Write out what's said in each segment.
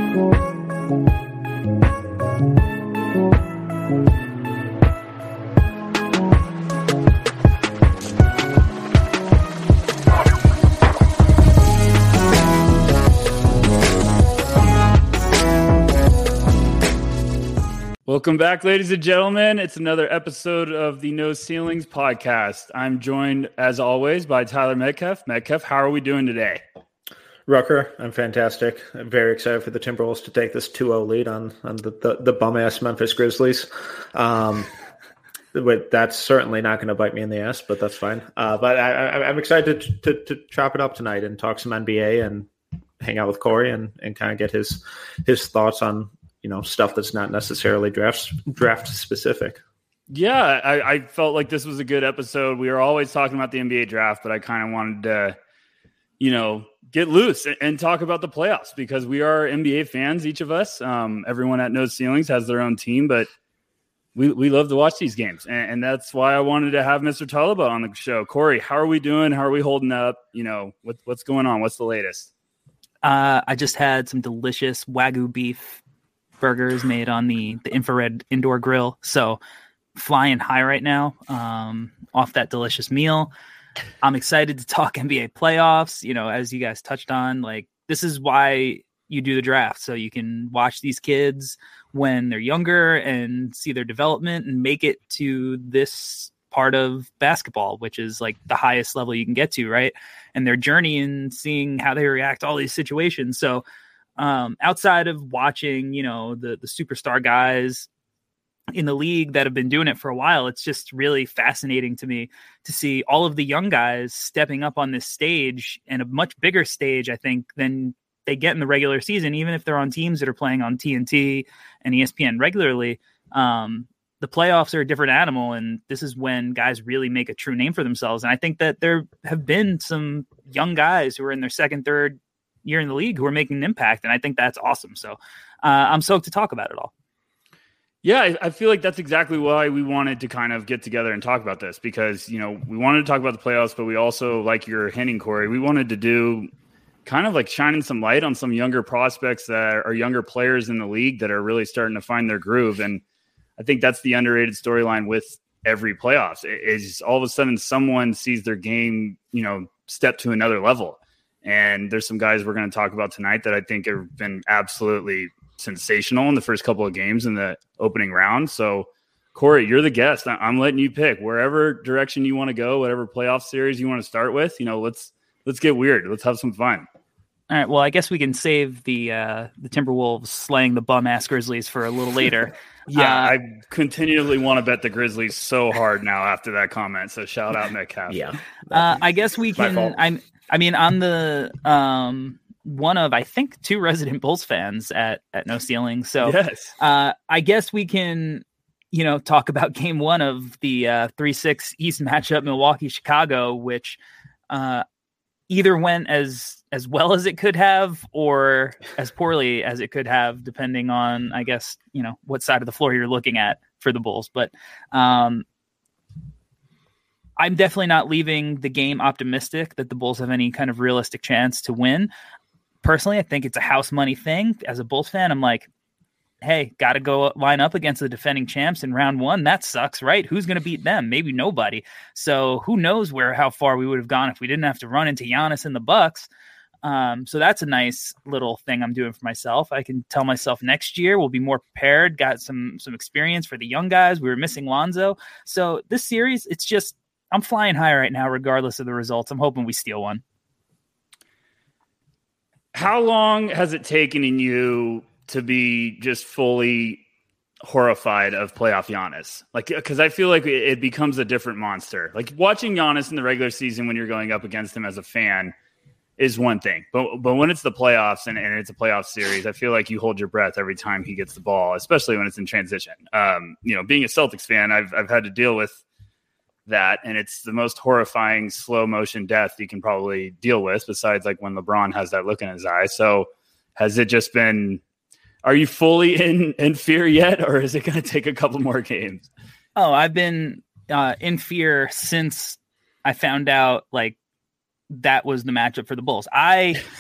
Welcome back, ladies and gentlemen. It's another episode of the No Ceilings podcast. I'm joined, as always, by Tyler Metcalf. Metcalf, how are we doing today? Rucker, I'm fantastic. I'm very excited for the Timberwolves to take this 2-0 lead on the bum-ass Memphis Grizzlies. That's certainly not going to bite me in the ass, but that's fine. But I'm excited to chop it up tonight and talk some NBA and hang out with Corey and kind of get his thoughts on stuff that's not necessarily draft specific. Yeah, I felt like this was a good episode. We were always talking about the NBA draft, but I kind of wanted to, get loose and talk about the playoffs because we are NBA fans, each of us. Everyone at No Ceilings has their own team, but we love to watch these games. And that's why I wanted to have Mr. Talaba on the show. Corey, how are we doing? How are we holding up? What's going on? What's the latest? I just had some delicious Wagyu beef burgers made on the infrared indoor grill. So flying high right now off that delicious meal. I'm excited to talk NBA playoffs. As you guys touched on, this is why you do the draft. So you can watch these kids when they're younger and see their development and make it to this part of basketball, which is the highest level you can get to, right? And their journey and seeing how they react to all these situations. So outside of watching, the superstar guys in the league that have been doing it for a while, it's just really fascinating to me to see all of the young guys stepping up on this stage, and a much bigger stage, I think, than they get in the regular season, even if they're on teams that are playing on TNT and ESPN regularly. The playoffs are a different animal, and this is when guys really make a true name for themselves. And I think that there have been some young guys who are in their second, third year in the league who are making an impact, and I think that's awesome. So I'm stoked to talk about it all. Yeah, I feel like that's exactly why we wanted to kind of get together and talk about this, because we wanted to talk about the playoffs, but we also, like you're hinting, Corey, we wanted to do kind of shining some light on some younger prospects that are younger players in the league that are really starting to find their groove. And I think that's the underrated storyline with every playoffs is all of a sudden someone sees their game step to another level. And there's some guys we're going to talk about tonight that I think have been absolutely sensational in the first couple of games in the opening round. So, Corey, you're the guest. I'm letting you pick wherever direction you want to go, whatever playoff series you want to start with. Let's get weird. Let's have some fun. All right. Well, I guess we can save the Timberwolves slaying the bum-ass Grizzlies for a little later. Yeah, I continually want to bet the Grizzlies so hard now after that comment. So shout out Metcalf. Yeah. I guess we can. I'm the one of, I think, 2 resident Bulls fans at No Ceiling. So yes. I guess we can, talk about game 1 of the 3-6 East matchup, Milwaukee-Chicago, which either went as well as it could have or as poorly as it could have, depending on, I guess, what side of the floor you're looking at for the Bulls. But I'm definitely not leaving the game optimistic that the Bulls have any kind of realistic chance to win. Personally, I think it's a house money thing. As a Bulls fan, I'm like, hey, got to go line up against the defending champs in round 1. That sucks, right? Who's going to beat them? Maybe nobody. So who knows how far we would have gone if we didn't have to run into Giannis and the Bucks. So that's a nice little thing I'm doing for myself. I can tell myself next year we'll be more prepared, got some experience for the young guys. We were missing Lonzo. So this series, it's just, I'm flying high right now, regardless of the results. I'm hoping we steal one. How long has it taken in you to be just fully horrified of playoff Giannis? Because I feel like it becomes a different monster. Watching Giannis in the regular season when you're going up against him as a fan is one thing. But when it's the playoffs and it's a playoff series, I feel like you hold your breath every time he gets the ball, especially when it's in transition. Being a Celtics fan, I've had to deal with that, and it's the most horrifying slow motion death you can probably deal with, besides when LeBron has that look in his eye. So has it just been, are you fully in fear yet, or is it going to take a couple more games? Oh, I've been in fear since I found out that was the matchup for the Bulls. I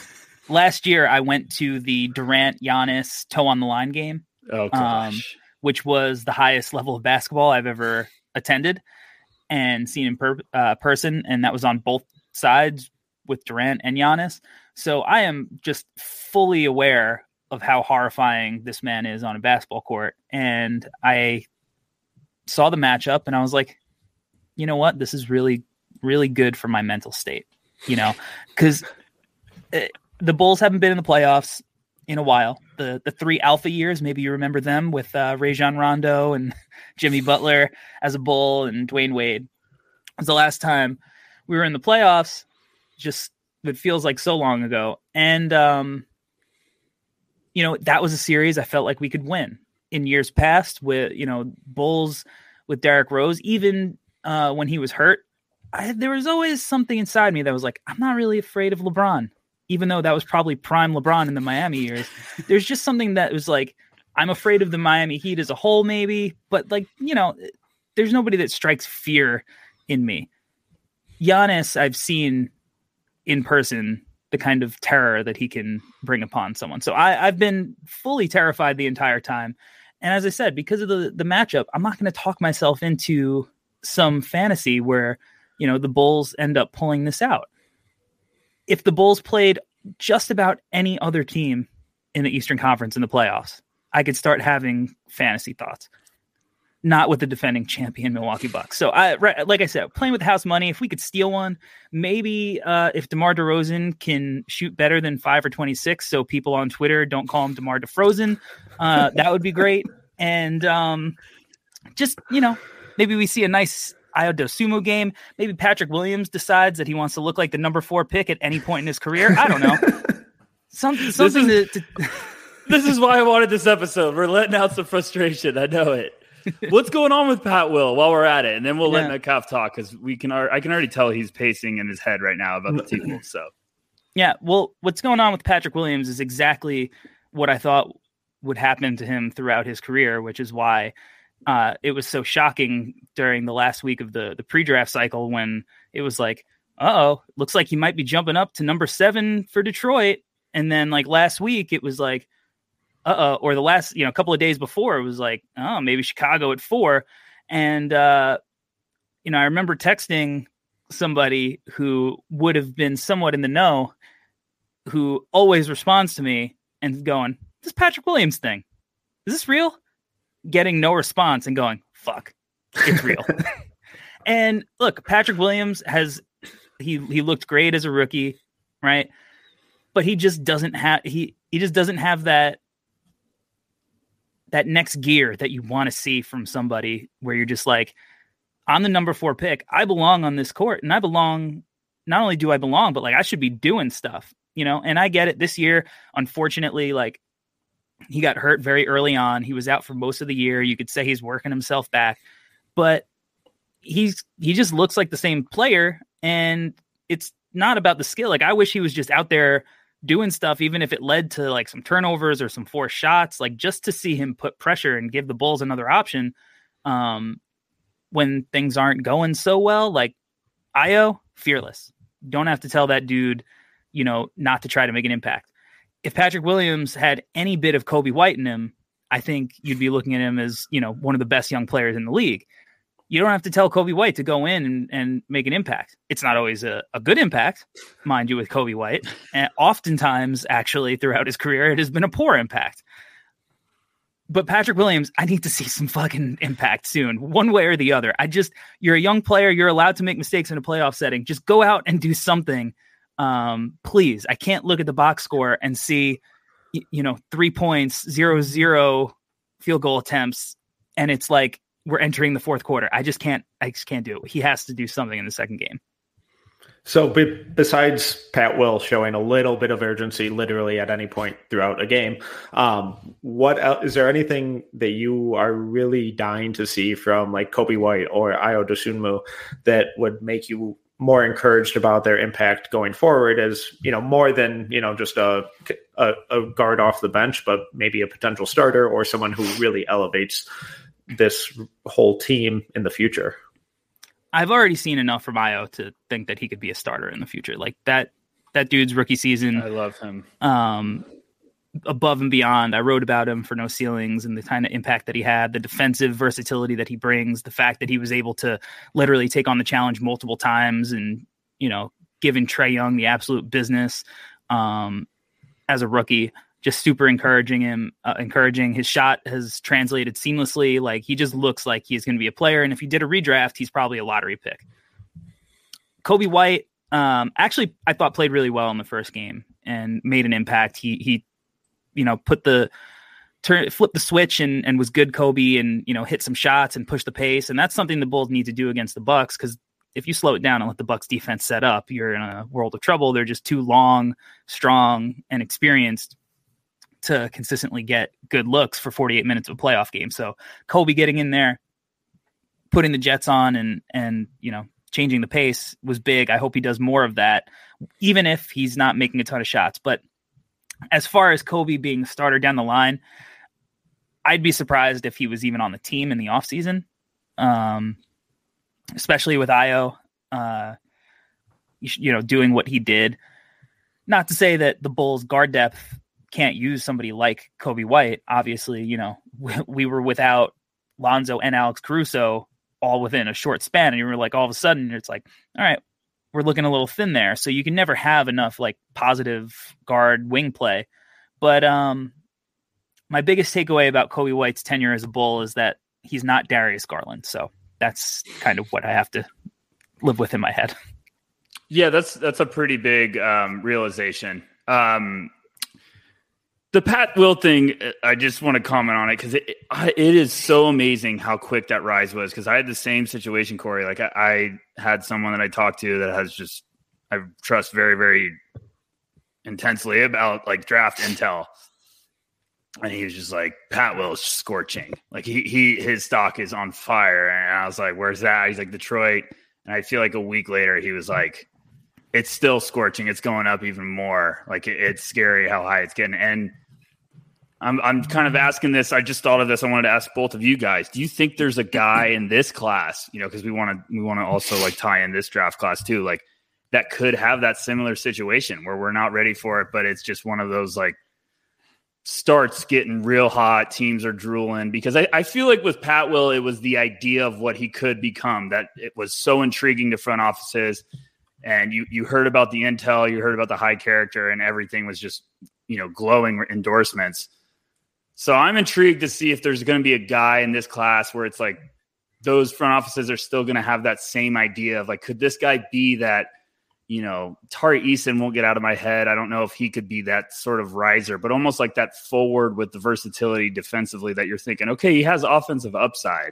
last year I went to the Durant Giannis toe on the line game. Oh gosh. Which was the highest level of basketball I've ever attended and seen in person. And that was on both sides with Durant and Giannis. So I am just fully aware of how horrifying this man is on a basketball court. And I saw the matchup and I was like, you know what? This is really, really good for my mental state, because the Bulls haven't been in the playoffs in a while. The 3 alpha years, maybe you remember them with Rajon Rondo and Jimmy Butler as a Bull and Dwayne Wade. It was the last time we were in the playoffs. Just it feels like so long ago. And, that was a series I felt like we could win in years past with, Bulls with Derrick Rose, even when he was hurt. There was always something inside me that was like, I'm not really afraid of LeBron. Even though that was probably prime LeBron in the Miami years, there's just something that was like, I'm afraid of the Miami Heat as a whole, maybe, but there's nobody that strikes fear in me. Giannis, I've seen in person the kind of terror that he can bring upon someone. So I've been fully terrified the entire time. And as I said, because of the matchup, I'm not going to talk myself into some fantasy where, the Bulls end up pulling this out. If the Bulls played just about any other team in the Eastern Conference in the playoffs, I could start having fantasy thoughts. Not with the defending champion Milwaukee Bucks. So, like I said, playing with house money, if we could steal one, maybe if DeMar DeRozan can shoot better than 5 or 26, so people on Twitter don't call him DeMar DeFrozen, that would be great. And maybe we see a nice Ayo Dosunmu game. Maybe Patrick Williams decides that he wants to look like the number 4 pick at any point in his career. I don't know. Something This is why I wanted this episode. We're letting out some frustration. I know it. What's going on with Pat Will while we're at it? And then we'll let Metcalf talk because I can already tell he's pacing in his head right now about the T-Wolves. So, yeah, well, what's going on with Patrick Williams is exactly what I thought would happen to him throughout his career, which is why it was so shocking during the last week of the pre-draft cycle when it was like, looks like he might be jumping up to number 7 for Detroit. And then like last week, it was like, or the last, couple of days before, it was like, maybe Chicago at 4. And, I remember texting somebody who would have been somewhat in the know, who always responds to me and going, this Patrick Williams thing, is this real? Getting no response and going, fuck, it's real. And look, Patrick Williams he looked great as a rookie, right? But he just doesn't have, he just doesn't have that next gear that you want to see from somebody where you're just like, I'm the number 4 pick. I belong on this court, and not only do I belong, but like I should be doing stuff, and I get it this year. Unfortunately, like he got hurt very early on. He was out for most of the year. You could say he's working himself back, but he just looks like the same player, and it's not about the skill. Like I wish he was just out there doing stuff, even if it led to like some turnovers or some forced shots, like just to see him put pressure and give the Bulls another option when things aren't going so well. Like Ayo, fearless. Don't have to tell that dude, not to try to make an impact. If Patrick Williams had any bit of Kobe White in him, I think you'd be looking at him as, one of the best young players in the league. You don't have to tell Kobe White to go in and make an impact. It's not always a good impact, mind you, with Kobe White. And oftentimes, actually, throughout his career, it has been a poor impact. But Patrick Williams, I need to see some fucking impact soon, one way or the other. You're a young player. You're allowed to make mistakes in a playoff setting. Just go out and do something. Please. I can't look at the box score and see, 3 points, 0-0 field goal attempts. And it's like, we're entering the fourth quarter. I just can't do it. He has to do something in the second game. So besides Pat Will showing a little bit of urgency literally at any point throughout a game, what else, is there anything that you are really dying to see from like Kobe White or Ayo Dosunmu that would make you more encouraged about their impact going forward as, more than, just a guard off the bench, but maybe a potential starter or someone who really elevates this whole team in the future? I've already seen enough from Ayo to think that he could be a starter in the future. Like that, That dude's rookie season. I love him. Above and beyond. I wrote about him for No Ceilings and the kind of impact that he had, the defensive versatility that he brings, the fact that he was able to literally take on the challenge multiple times and, giving Trae Young the absolute business as a rookie, just super encouraging him, encouraging. His shot has translated seamlessly. Like, he just looks like he's going to be a player. And if he did a redraft, he's probably a lottery pick. Coby White, actually, I thought played really well in the first game and made an impact. He flipped the switch and was good Kobe and, hit some shots and push the pace. And that's something the Bulls need to do against the Bucks, because if you slow it down and let the Bucks defense set up, you're in a world of trouble. They're just too long, strong, and experienced to consistently get good looks for 48 minutes of a playoff game. So Kobe getting in there, putting the Jets on and changing the pace was big. I hope he does more of that, even if he's not making a ton of shots. But as far as Kobe being a starter down the line, I'd be surprised if he was even on the team in the offseason, especially with Ayo, doing what he did. Not to say that the Bulls' guard depth can't use somebody like Coby White. Obviously, we were without Lonzo and Alex Caruso all within a short span, and you were like, all of a sudden, it's like, all right, we're looking a little thin there. So you can never have enough like positive guard wing play. But my biggest takeaway about Coby White's tenure as a Bull is that he's not Darius Garland. So that's kind of what I have to live with in my head. Yeah, that's a pretty big realization. The Pat Will thing, I just want to comment on it because it is so amazing how quick that rise was, because I had the same situation, Corey. Like I had someone that I talked to that has just, I trust very, very intensely about like draft intel. And he was just like, Pat Will is scorching. Like his stock is on fire. And I was like, where's that? He's like, Detroit. And I feel like a week later, he was like, it's still scorching. It's going up even more. Like it's scary how high it's getting. And I'm kind of asking this. I just thought of this. I wanted to ask both of you guys. Do you think there's a guy in this class, because we want to also like tie in this draft class too, like that could have that similar situation where we're not ready for it, but it's just one of those like starts getting real hot. Teams are drooling, because I feel like with Pat Will, it was the idea of what he could become that it was so intriguing to front offices. And you heard about the intel, you heard about the high character, and everything was just, glowing endorsements. So I'm intrigued to see if there's going to be a guy in this class where it's like those front offices are still going to have that same idea of like, could this guy be that, Tari Eason won't get out of my head. I don't know if he could be that sort of riser, but almost like that forward with the versatility defensively that you're thinking, okay, he has offensive upside.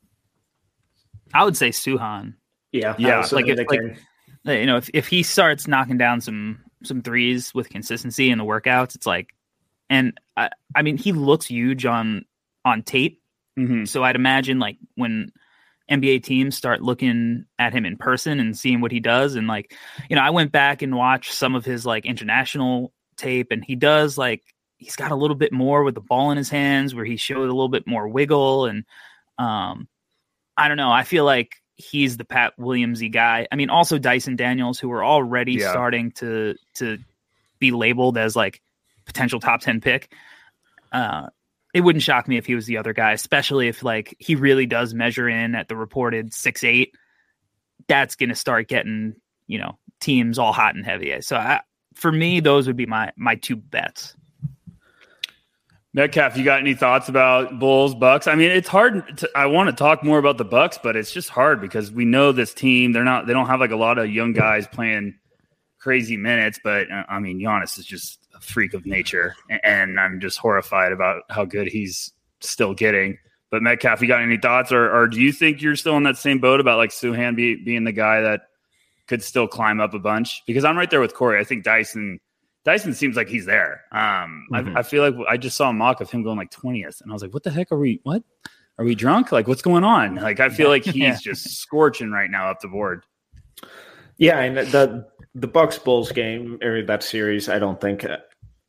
I would say Suhan. Yeah. If he starts knocking down some threes with consistency in the workouts, it's like, and I mean, he looks huge on tape. Mm-hmm. So I'd imagine like when NBA teams start looking at him in person and seeing what he does. And like, I went back and watched some of his like international tape, and he does like, he's got a little bit more with the ball in his hands where he showed a little bit more wiggle. And I don't know. I feel like he's the Pat Williams-y guy. I mean, also Dyson Daniels, who are already starting to be labeled as like potential top 10 pick. It wouldn't shock me if he was the other guy, especially if like he really does measure in at the reported 6'8". That's going to start getting, teams all hot and heavy. So for me, those would be my two bets. Metcalf, you got any thoughts about Bulls, Bucks? I mean, it's hard. I want to talk more about the Bucks, but it's just hard because we know this team. They don't have like a lot of young guys playing crazy minutes, but I mean, Giannis is just a freak of nature, and I'm just horrified about how good he's still getting. But Metcalf, you got any thoughts, or do you think you're still in that same boat about like Suhan being the guy that could still climb up a bunch? Because I'm right there with Corey. I think Dyson seems like he's there. I feel like I just saw a mock of him going like 20th, and I was like, what the heck are we drunk? Like, what's going on? Like, I feel like he's just scorching right now up the board. Yeah, and the Bucks Bulls game or that series, I don't think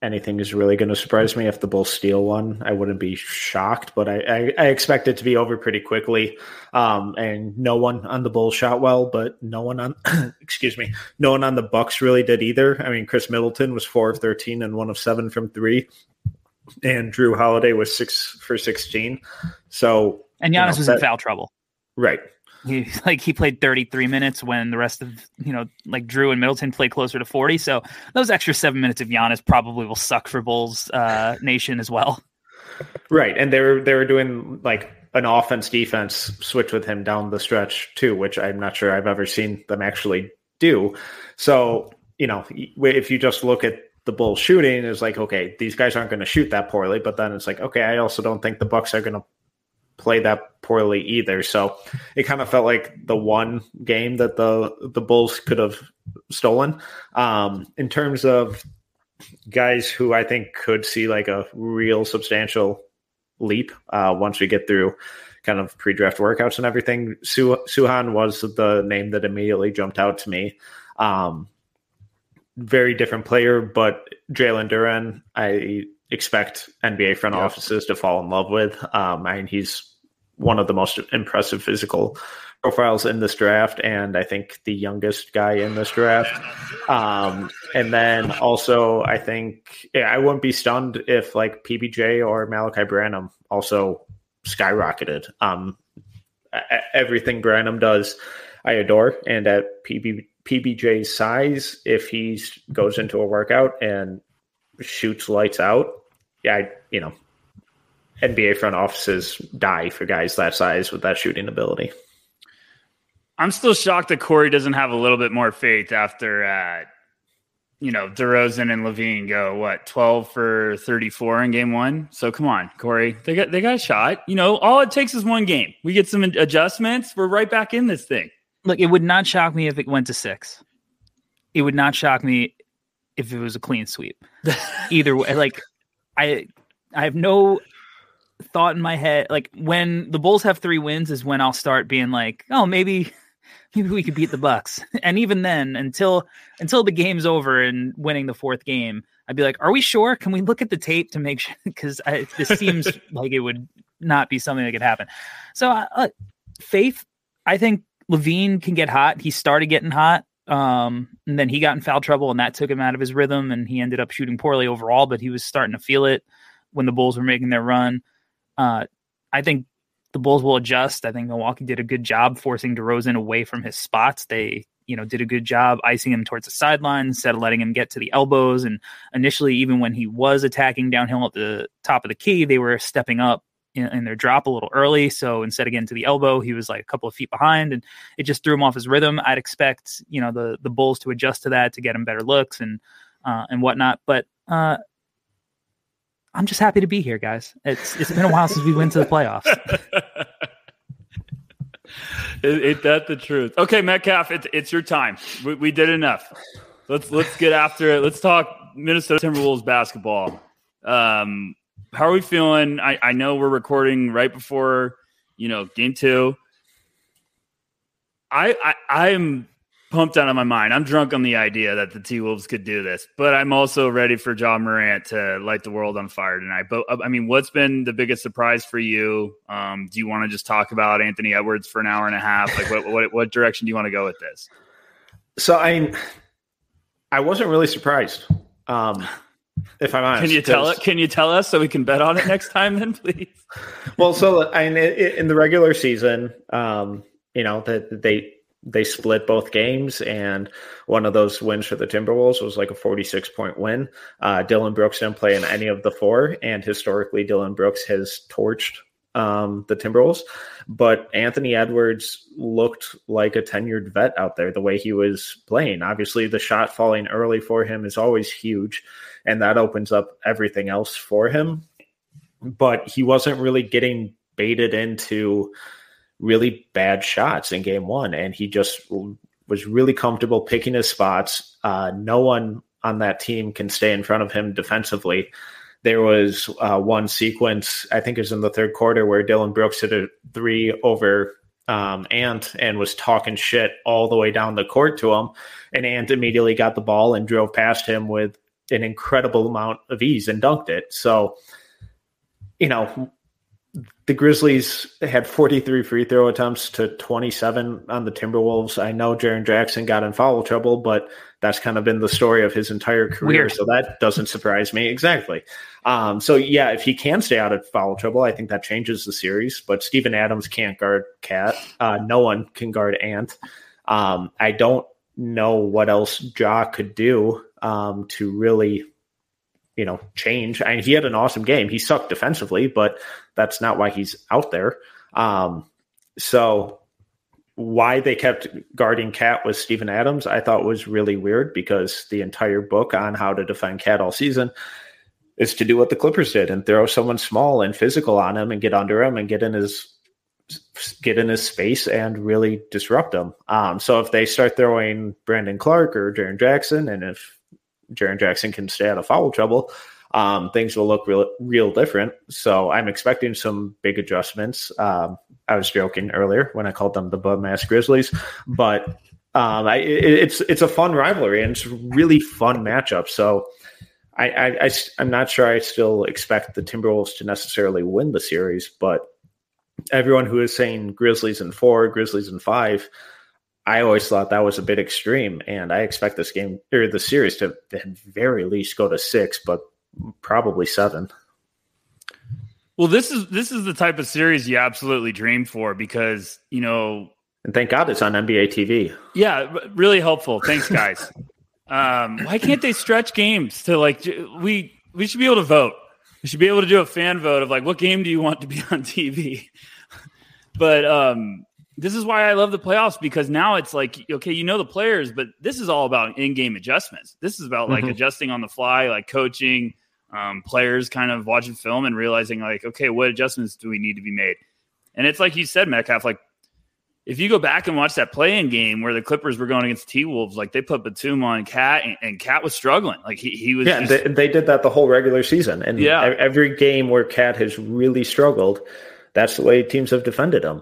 anything is really going to surprise me. If the Bulls steal one, I wouldn't be shocked, but I expect it to be over pretty quickly. And no one on the Bulls shot well, but no one on no one on the Bucks really did either. I mean, Chris Middleton was 4 of 13 and 1 of 7 from 3, and Drew Holiday was 6 for 16. So, and Giannis was in foul trouble, right? He played 33 minutes when the rest of, like Drew and Middleton played closer to 40. So those extra 7 minutes of Giannis probably will suck for Bulls Nation as well. Right. And they were doing like an offense defense switch with him down the stretch too, which I'm not sure I've ever seen them actually do. So, if you just look at the Bulls shooting, it's like, okay, these guys aren't going to shoot that poorly, but then it's like, okay, I also don't think the Bucks are going to play that poorly either. So it kind of felt like the one game that the Bulls could have stolen. In terms of guys who I think could see like a real substantial leap once we get through kind of pre-draft workouts and everything, Suhan was the name that immediately jumped out to me. Very different player, but Jalen Duren, I expect NBA front offices to fall in love with. He's one of the most impressive physical profiles in this draft, and I think the youngest guy in this draft. And then also, I think I wouldn't be stunned if like PBJ or Malachi Branham also skyrocketed. Everything Branham does, I adore, and at PBJ's size, if he goes into a workout and shoots lights out, NBA front offices die for guys that size with that shooting ability. I'm still shocked that Corey doesn't have a little bit more faith after, DeRozan and Levine go 12 for 34 in game 1. So come on, Corey, they got a shot. All it takes is one game. We get some adjustments. We're right back in this thing. Look, it would not shock me if it went to 6. It would not shock me if it was a clean sweep. Either way, like I have no thought in my head. Like when the Bulls have 3 wins is when I'll start being like, oh, maybe we could beat the Bucks. And even then, until the game's over and winning the 4th game, I'd be like, are we sure? Can we look at the tape to make sure? Because this seems like it would not be something that could happen. So faith, I think Levine can get hot. He started getting hot. And then he got in foul trouble and that took him out of his rhythm and he ended up shooting poorly overall, but he was starting to feel it when the Bulls were making their run. I think the Bulls will adjust. I think Milwaukee did a good job forcing DeRozan away from his spots. They, did a good job icing him towards the sideline instead of letting him get to the elbows. And initially, even when he was attacking downhill at the top of the key, they were stepping up in their drop a little early. So instead of getting to the elbow, he was like a couple of feet behind and it just threw him off his rhythm. I'd expect, the Bulls to adjust to that to get him better looks and whatnot. But I'm just happy to be here, guys. It's been a while since we went to the playoffs. Ain't that the truth? Okay, Metcalf, it's your time. We did enough. Let's get after it. Let's talk Minnesota Timberwolves basketball. How are we feeling? I know we're recording right before, game 2. I'm pumped out of my mind. I'm drunk on the idea that the T-Wolves could do this, but I'm also ready for Ja Morant to light the world on fire tonight. But I mean, what's been the biggest surprise for you? Do you want to just talk about Anthony Edwards for an hour and a half? Like what direction do you want to go with this? So I wasn't really surprised. If I'm honest, can you tell us so we can bet on it next time then, please? Well, so in the regular season, that they split both games, and one of those wins for the Timberwolves was like a 46-point win. Dillon Brooks didn't play in any of the 4, and historically Dillon Brooks has torched the Timberwolves. But Anthony Edwards looked like a tenured vet out there, the way he was playing. Obviously, the shot falling early for him is always huge, and that opens up everything else for him. But he wasn't really getting baited into really bad shots in game 1, and he just was really comfortable picking his spots. No one on that team can stay in front of him defensively. There was one sequence, I think it was in the 3rd quarter, where Dillon Brooks hit a 3 over Ant and was talking shit all the way down the court to him, and Ant immediately got the ball and drove past him with an incredible amount of ease and dunked it. So, the Grizzlies had 43 free throw attempts to 27 on the Timberwolves. I know Jaren Jackson got in foul trouble, but that's kind of been the story of his entire career. Weird. So that doesn't surprise me. Exactly. So yeah, if he can stay out of foul trouble, I think that changes the series, but Steven Adams can't guard Cat. No one can guard Ant. I don't know what else Ja could do to really, change. I mean, he had an awesome game. He sucked defensively, but that's not why he's out there. So why they kept guarding Cat with Steven Adams, I thought was really weird, because the entire book on how to defend Cat all season is to do what the Clippers did and throw someone small and physical on him and get under him and get in his space and really disrupt him. So if they start throwing Brandon Clark or Jaren Jackson, and if Jaren Jackson can stay out of foul trouble, things will look real different. So I'm expecting some big adjustments. I was joking earlier when I called them the bum-ass Grizzlies, but it's a fun rivalry and it's a really fun matchup. So I'm not sure I still expect the Timberwolves to necessarily win the series, but everyone who is saying Grizzlies in 4, Grizzlies in 5, I always thought that was a bit extreme, and I expect this game or the series to at very least go to 6, but probably 7. Well, this is the type of series you absolutely dream for, because and thank God it's on NBA TV. Yeah, really helpful. Thanks, guys. Why can't they stretch games to we should be able to vote. We should be able to do a fan vote of what game do you want to be on TV? But this is why I love the playoffs, because now it's okay, the players, but this is all about in-game adjustments. This is about adjusting on the fly, coaching, players kind of watching film and realizing okay, what adjustments do we need to be made? And it's like you said, Metcalf, if you go back and watch that play-in game where the Clippers were going against T-Wolves, they put Batum on Cat, and Cat was struggling. He was. Yeah, they did that the whole regular season. And every game where Cat has really struggled, that's the way teams have defended him.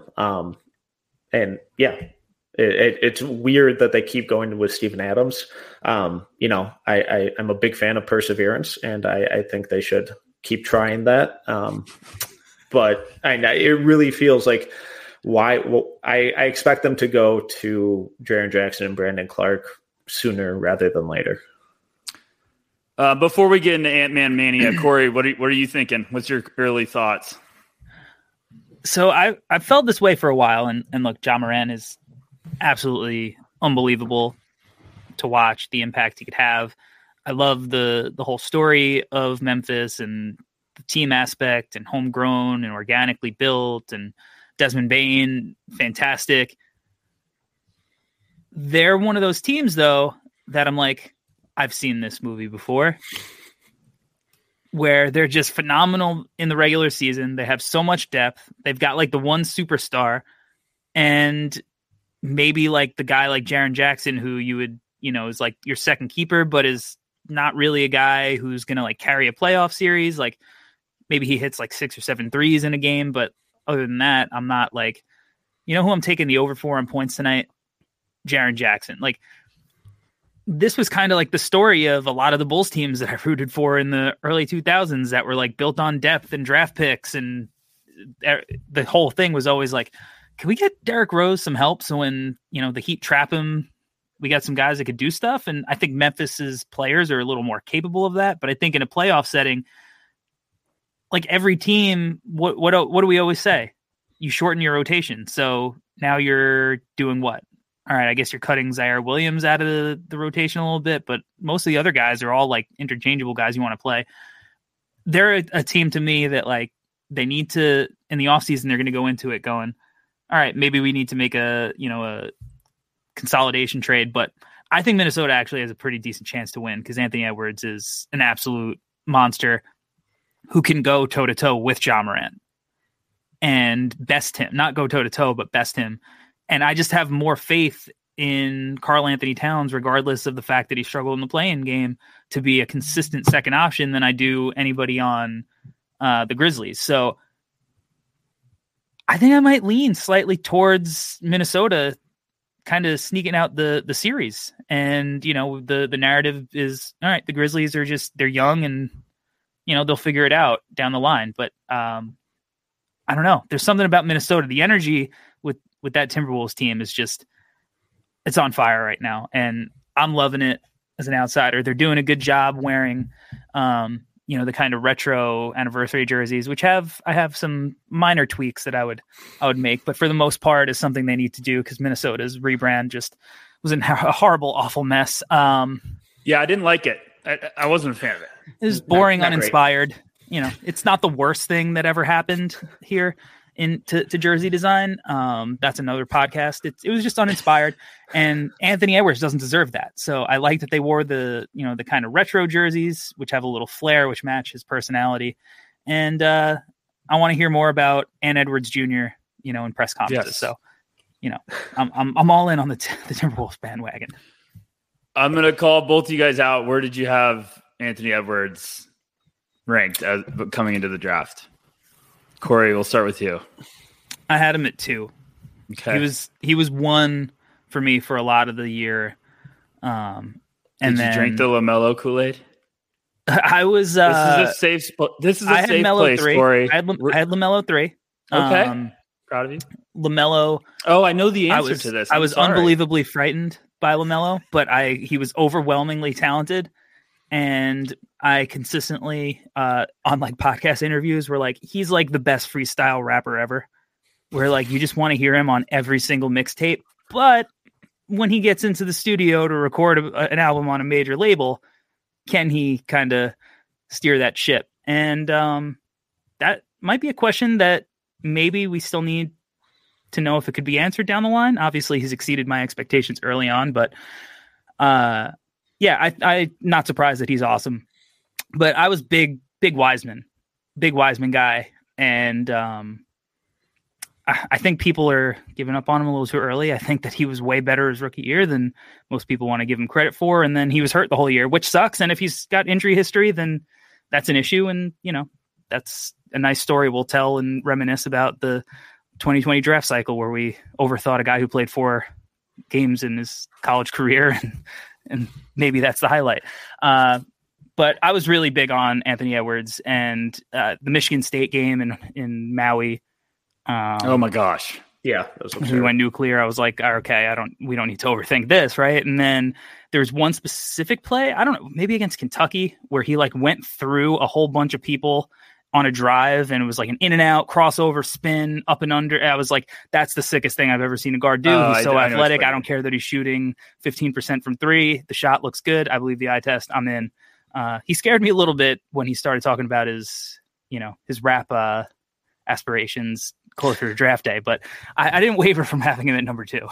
And yeah, it's weird that they keep going with Steven Adams. I'm a big fan of perseverance, and I think they should keep trying that. But it really feels like I expect them to go to Jaren Jackson and Brandon Clark sooner rather than later. Before we get into Ant-Man Mania, Corey, what are you thinking? What's your early thoughts? So I felt this way for a while, and look, Ja Morant is absolutely unbelievable to watch, the impact he could have. I love the whole story of Memphis and the team aspect and homegrown and organically built, and Desmond Bane, fantastic. They're one of those teams, though, that I'm I've seen this movie before, where they're just phenomenal in the regular season. They have so much depth. They've got the one superstar, and maybe the guy like Jaren Jackson, who you would, is your second keeper, but is not really a guy who's going to carry a playoff series. Maybe he hits 6 or 7 threes in a game, but other than that, I'm not who I'm taking the over for on points tonight? Jaren Jackson. This was kind of the story of a lot of the Bulls teams that I rooted for in the early 2000s that were built on depth and draft picks. And the whole thing was always can we get Derrick Rose some help? So when, the Heat trap him, we got some guys that could do stuff. And I think Memphis's players are a little more capable of that. But I think in a playoff setting, every team, what do we always say? You shorten your rotation. So now you're doing what? All right, I guess you're cutting Zaire Williams out of the rotation a little bit, but most of the other guys are all interchangeable guys you want to play. They're a team to me that they need to, in the offseason, they're going to go into it going, all right, maybe we need to make a consolidation trade. But I think Minnesota actually has a pretty decent chance to win, because Anthony Edwards is an absolute monster who can go toe-to-toe with Ja Morant and best him, not go toe-to-toe, but best him. And I just have more faith in Karl Anthony Towns, regardless of the fact that he struggled in the play-in game, to be a consistent second option than I do anybody on the Grizzlies. So I think I might lean slightly towards Minnesota kind of sneaking out the series. And, the narrative is, all right, the Grizzlies are they're young and, they'll figure it out down the line. But I don't know. There's something about Minnesota. The energy with that Timberwolves team is it's on fire right now. And I'm loving it as an outsider. They're doing a good job wearing, the kind of retro anniversary jerseys, which I have some minor tweaks that I would make, but for the most part is something they need to do because Minnesota's rebrand just was a horrible, awful mess. Yeah, I didn't like it. I wasn't a fan of it. It was boring, not uninspired. It's not the worst thing that ever happened here to jersey design. That's another podcast. It was just uninspired, and Anthony Edwards doesn't deserve that. So I like that they wore the kind of retro jerseys, which have a little flair, which match his personality. And I want to hear more about Ant Edwards Jr. In press conferences. Yes. So, I'm all in on the Timberwolves bandwagon. I'm gonna call both of you guys out. Where did you have Anthony Edwards ranked as coming into the draft? Corey, we'll start with you. I had him at 2. Okay. He was 1 for me for a lot of the year. And did you drink the LaMelo Kool-Aid? I was. This is a safe place, 3. Corey. I had LaMelo 3. Okay. Proud of you. LaMelo. Oh, I know the answer to this. I was unbelievably frightened by LaMelo, but he was overwhelmingly talented. And I consistently, on like podcast interviews, were like, he's like the best freestyle rapper ever. Where like you just want to hear him on every single mixtape, but when he gets into the studio to record an album on a major label, can he kind of steer that ship? And that might be a question that maybe we still need to know if it could be answered down the line. Obviously, he's exceeded my expectations early on, but yeah, I'm not surprised that he's awesome. But I was big Wiseman guy, and I think people are giving up on him a little too early. I think that he was way better his rookie year than most people want to give him credit for, and then he was hurt the whole year, which sucks. And if he's got injury history, then that's an issue, and that's a nice story we'll tell and reminisce about the 2020 draft cycle where we overthought a guy who played 4 games in his college career, and maybe that's the highlight. But I was really big on Anthony Edwards and the Michigan State game in Maui. Oh my gosh. Yeah. We went nuclear. I was like, okay, we don't need to overthink this. Right. And then there's one specific play, I don't know, maybe against Kentucky, where he like went through a whole bunch of people on a drive, and it was like an in and out crossover spin up and under. I was like, that's the sickest thing I've ever seen a guard do. He's so athletic. I don't care that he's shooting 15% from 3. The shot looks good. I believe the eye test. I'm in. He scared me a little bit when he started talking about his rap aspirations closer to draft day, but I didn't waver from having him at number 2.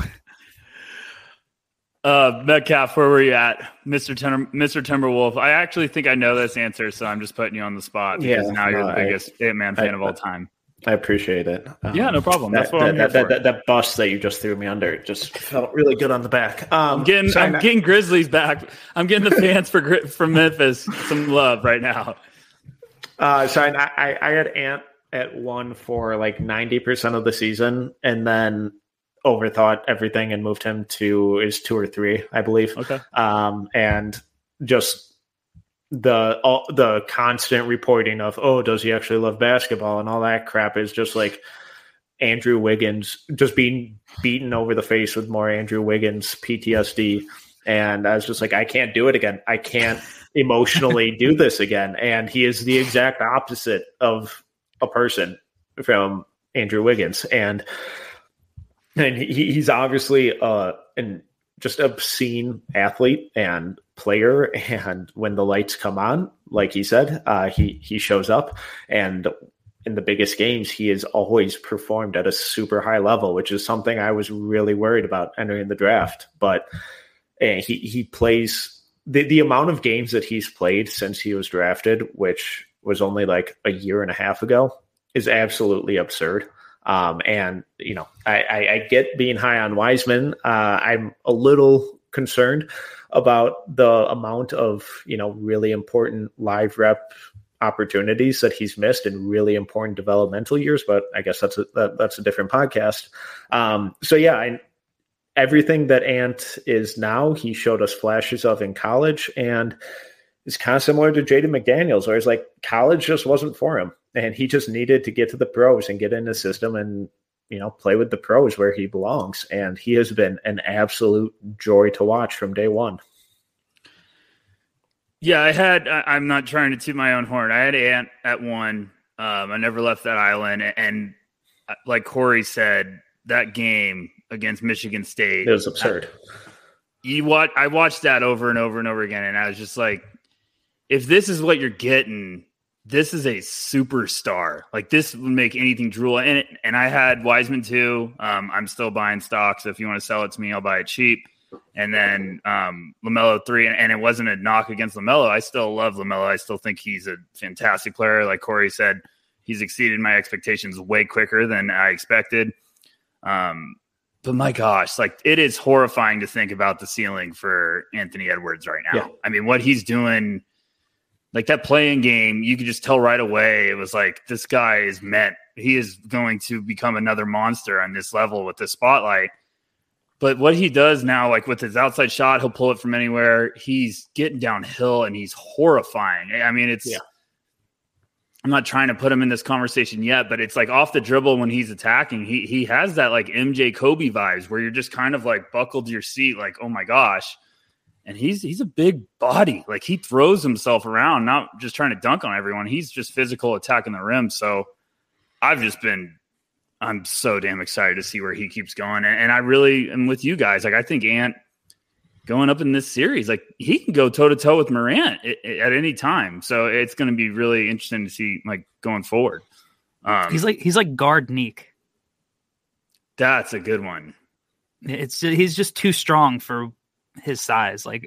Metcalf, where were you at? Mr. Timberwolf. I actually think I know this answer, so I'm just putting you on the spot because now you're the biggest Ant-Man fan of all time. I appreciate it. Yeah, no problem. That's what I'm here for. That bus that you just threw me under just felt really good on the back. I'm getting Grizzlies back. I'm getting the fans from Memphis some love right now. So I had Ant at 1 for like 90% of the season, and then overthought everything and moved him to his 2 or 3, I believe. Okay. And just the constant reporting of, oh, does he actually love basketball and all that crap is just like Andrew Wiggins just being beaten over the face with more Andrew Wiggins PTSD. And I was just like, I can't do it again. I can't emotionally do this again. And he is the exact opposite of a person from Andrew Wiggins. And he's obviously an just obscene athlete and player. And when the lights come on, like he said, he shows up. And in the biggest games, he has always performed at a super high level, which is something I was really worried about entering the draft. But he plays the amount of games that he's played since he was drafted, which was only like a year and a half ago, is absolutely absurd. And, I get being high on Wiseman. I'm a little concerned about the amount of, really important live rep opportunities that he's missed in really important developmental years, but I guess that's a different podcast. So yeah, everything that Ant is now, he showed us flashes of in college, and it's kind of similar to Jaden McDaniels, where it's like college just wasn't for him, and he just needed to get to the pros and get in the system and, you know, play with the pros where he belongs. And he has been an absolute joy to watch from day one. Yeah, I'm not trying to toot my own horn. I had Ant at 1. I never left that island. And like Corey said, that game against Michigan State, it was absurd. I watched that over and over and over again, and I was just like, if this is what you're getting, this is a superstar. Like, this would make anything drool. And I had Wiseman too. I'm still buying stock, so if you want to sell it to me, I'll buy it cheap. And then LaMelo 3, and it wasn't a knock against LaMelo. I still love LaMelo. I still think he's a fantastic player. Like Corey said, he's exceeded my expectations way quicker than I expected. But my gosh, like, it is horrifying to think about the ceiling for Anthony Edwards right now. Yeah. I mean, what he's doing, like that playing game, you could just tell right away. It was like, this guy he is going to become another monster on this level with the spotlight. But what he does now, like with his outside shot, he'll pull it from anywhere. He's getting downhill and he's horrifying. I mean, I'm not trying to put him in this conversation yet, but it's like off the dribble when he's attacking. He has that like MJ Kobe vibes where you're just kind of like buckled to your seat, like, oh my gosh. And he's a big body. Like, he throws himself around, not just trying to dunk on everyone. He's just physical attacking the rim. So I'm so damn excited to see where he keeps going. And I really am with you guys. Like, I think Ant going up in this series, like, he can go toe to toe with Morant at any time. So it's going to be really interesting to see, like, going forward. He's like guard Neek. That's a good one. He's just too strong for his size. Like,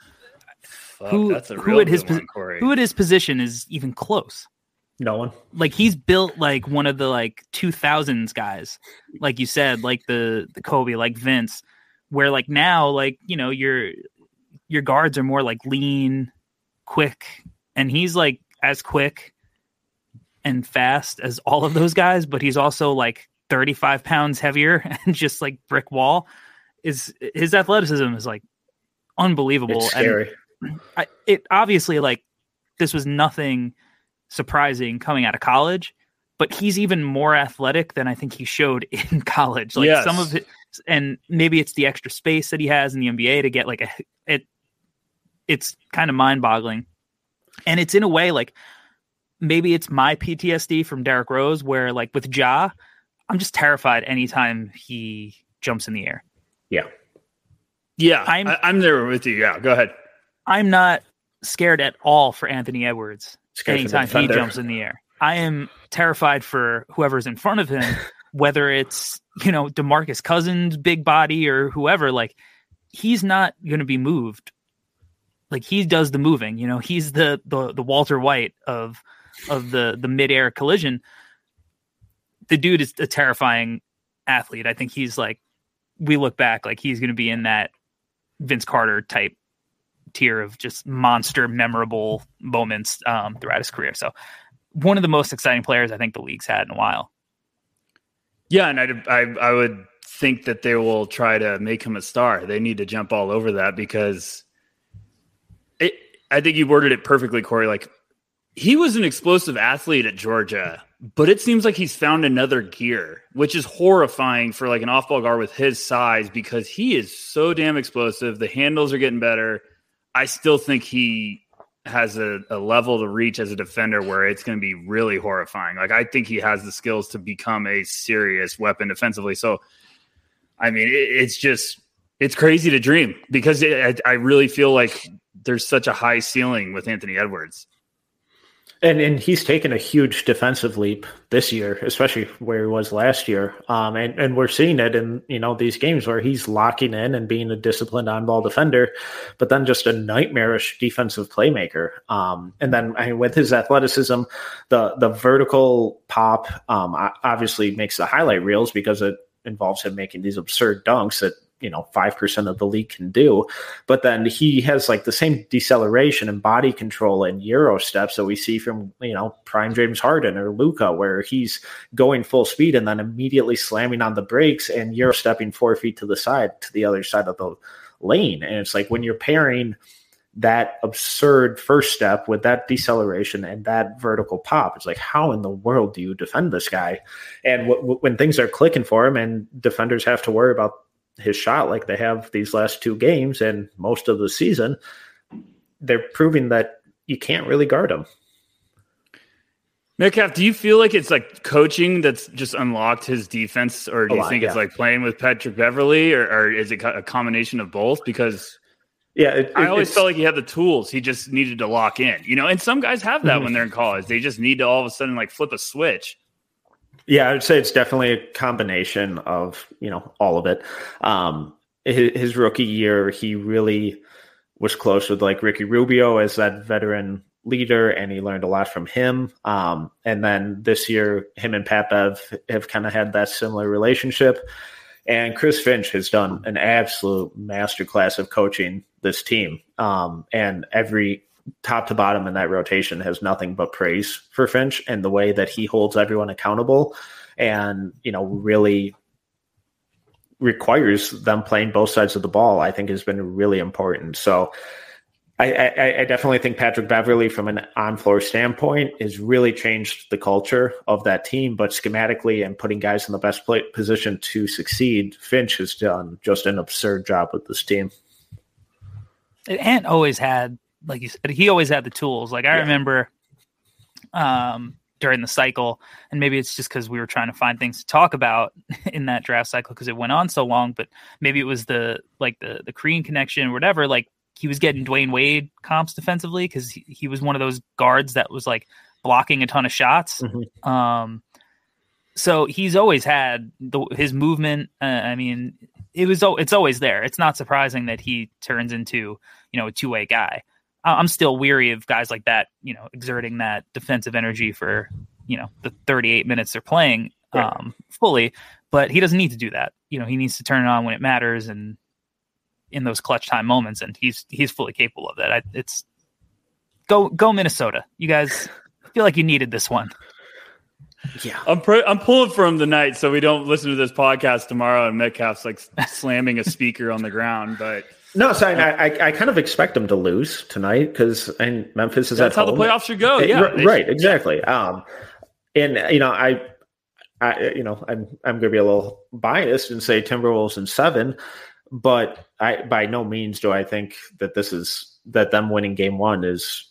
who at his position is even close? No one. Like, he's built like one of the like 2000s guys, like you said, like the Kobe, like Vince, where like now, like, you know, your guards are more like lean, quick, and he's like as quick and fast as all of those guys, but he's also like 35 pounds heavier and just like brick wall. His athleticism is like unbelievable. It's scary. And it obviously, like, this was nothing surprising coming out of college, but he's even more athletic than I think he showed in college. Like, some of it, and maybe it's the extra space that he has in the NBA to get like it's kind of mind boggling. And it's in a way, like, maybe it's my PTSD from Derrick Rose, where like with Ja, I'm just terrified anytime he jumps in the air. Yeah. I'm there with you. Yeah, go ahead. I'm not scared at all for Anthony Edwards anytime he jumps in the air. I am terrified for whoever's in front of him, whether it's, you know, DeMarcus Cousins, big body, or whoever. Like, he's not going to be moved. Like, he does the moving. You know, he's the Walter White of the midair collision. The dude is a terrifying athlete. I think he's like, we look back, like, he's going to be in that Vince Carter type tier of just monster memorable moments throughout his career. So one of the most exciting players I think the league's had in a while. Yeah, and I would think that they will try to make him a star. They need to jump all over that, because I think you worded it perfectly, Corey. Like, he was an explosive athlete at Georgia, but it seems like he's found another gear, which is horrifying for like an off-ball guard with his size, because he is so damn explosive. The handles are getting better. I still think he has a level to reach as a defender where it's going to be really horrifying. Like, I think he has the skills to become a serious weapon defensively. So, I mean, it's crazy to dream, because I really feel like there's such a high ceiling with Anthony Edwards. And he's taken a huge defensive leap this year, especially where he was last year. And we're seeing it in, you know, these games where he's locking in and being a disciplined on-ball defender, but then just a nightmarish defensive playmaker. And then, I mean, with his athleticism, the vertical pop obviously makes the highlight reels, because it involves him making these absurd dunks that, 5% of the league can do. But then he has like the same deceleration and body control and Euro steps that we see from, prime James Harden or Luka, where he's going full speed and then immediately slamming on the brakes and Euro stepping 4 feet to the side, to the other side of the lane. And it's like when you're pairing that absurd first step with that deceleration and that vertical pop, it's like, how in the world do you defend this guy? And when things are clicking for him and defenders have to worry about his shot like they have these last 2 games and most of the season, they're proving that you can't really guard him. Metcalf, do you feel like it's like coaching that's just unlocked his defense, or do you think it's like playing with Patrick Beverley, or is it a combination of both? Because I always felt like he had the tools. He just needed to lock in, and some guys have that when they're in college. They just need to all of a sudden like flip a switch. Yeah, I would say it's definitely a combination of, all of it. His rookie year, he really was close with like Ricky Rubio as that veteran leader, and he learned a lot from him. And then this year, him and Pat Bev have kind of had that similar relationship. And Chris Finch has done an absolute masterclass of coaching this team. And every top to bottom in that rotation has nothing but praise for Finch and the way that he holds everyone accountable and, really requires them playing both sides of the ball, I think has been really important. So I definitely think Patrick Beverley from an on-floor standpoint has really changed the culture of that team, but schematically and putting guys in the best position to succeed, Finch has done just an absurd job with this team. Ant always had, like you said, he always had the tools. Like I remember during the cycle, and maybe it's just because we were trying to find things to talk about in that draft cycle because it went on so long, but maybe it was the Crean connection or whatever. Like he was getting Dwayne Wade comps defensively because he was one of those guards that was like blocking a ton of shots. Mm-hmm. So he's always had his movement. It's always there. It's not surprising that he turns into, a two-way guy. I'm still weary of guys like that, exerting that defensive energy for, the 38 minutes they're playing fully, but he doesn't need to do that. He needs to turn it on when it matters and in those clutch time moments. And he's fully capable of that. It's go Minnesota. You guys feel like you needed this one. Yeah, I'm pulling from the night so we don't listen to this podcast tomorrow and Metcalf's like slamming a speaker on the ground. But no, so I kind of expect them to lose tonight because Memphis is that's at home. That's how the playoffs should go. Yeah, right, exactly. And I'm going to be a little biased and say Timberwolves in 7, but by no means do I think that them winning game 1 is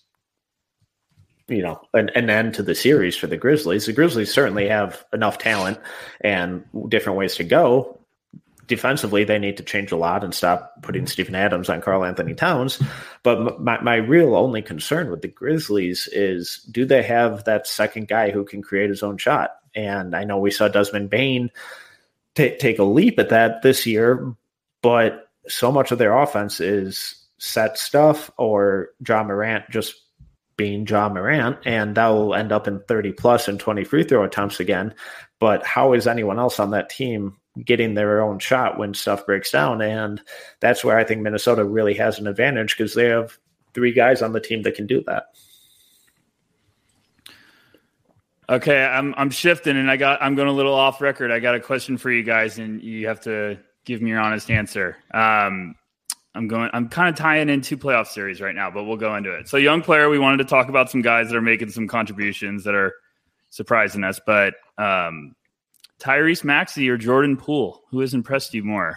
an end to the series for the Grizzlies. The Grizzlies certainly have enough talent and different ways to go. Defensively, they need to change a lot and stop putting Steven Adams on Karl Anthony Towns. But my real only concern with the Grizzlies is, do they have that second guy who can create his own shot? And I know we saw Desmond Bane take a leap at that this year, but so much of their offense is set stuff or Ja Morant just being Ja Morant, and that will end up in 30 plus and 20 free throw attempts again. But how is anyone else on that team getting their own shot when stuff breaks down? And that's where I think Minnesota really has an advantage because they have 3 guys on the team that can do that. Okay, I'm shifting, and I'm going a little off record. I got a question for you guys, and you have to give me your honest answer. I'm kind of tying in 2 playoff series right now, but we'll go into it. So young player, we wanted to talk about some guys that are making some contributions that are surprising us, but Tyrese Maxey or Jordan Poole, who has impressed you more?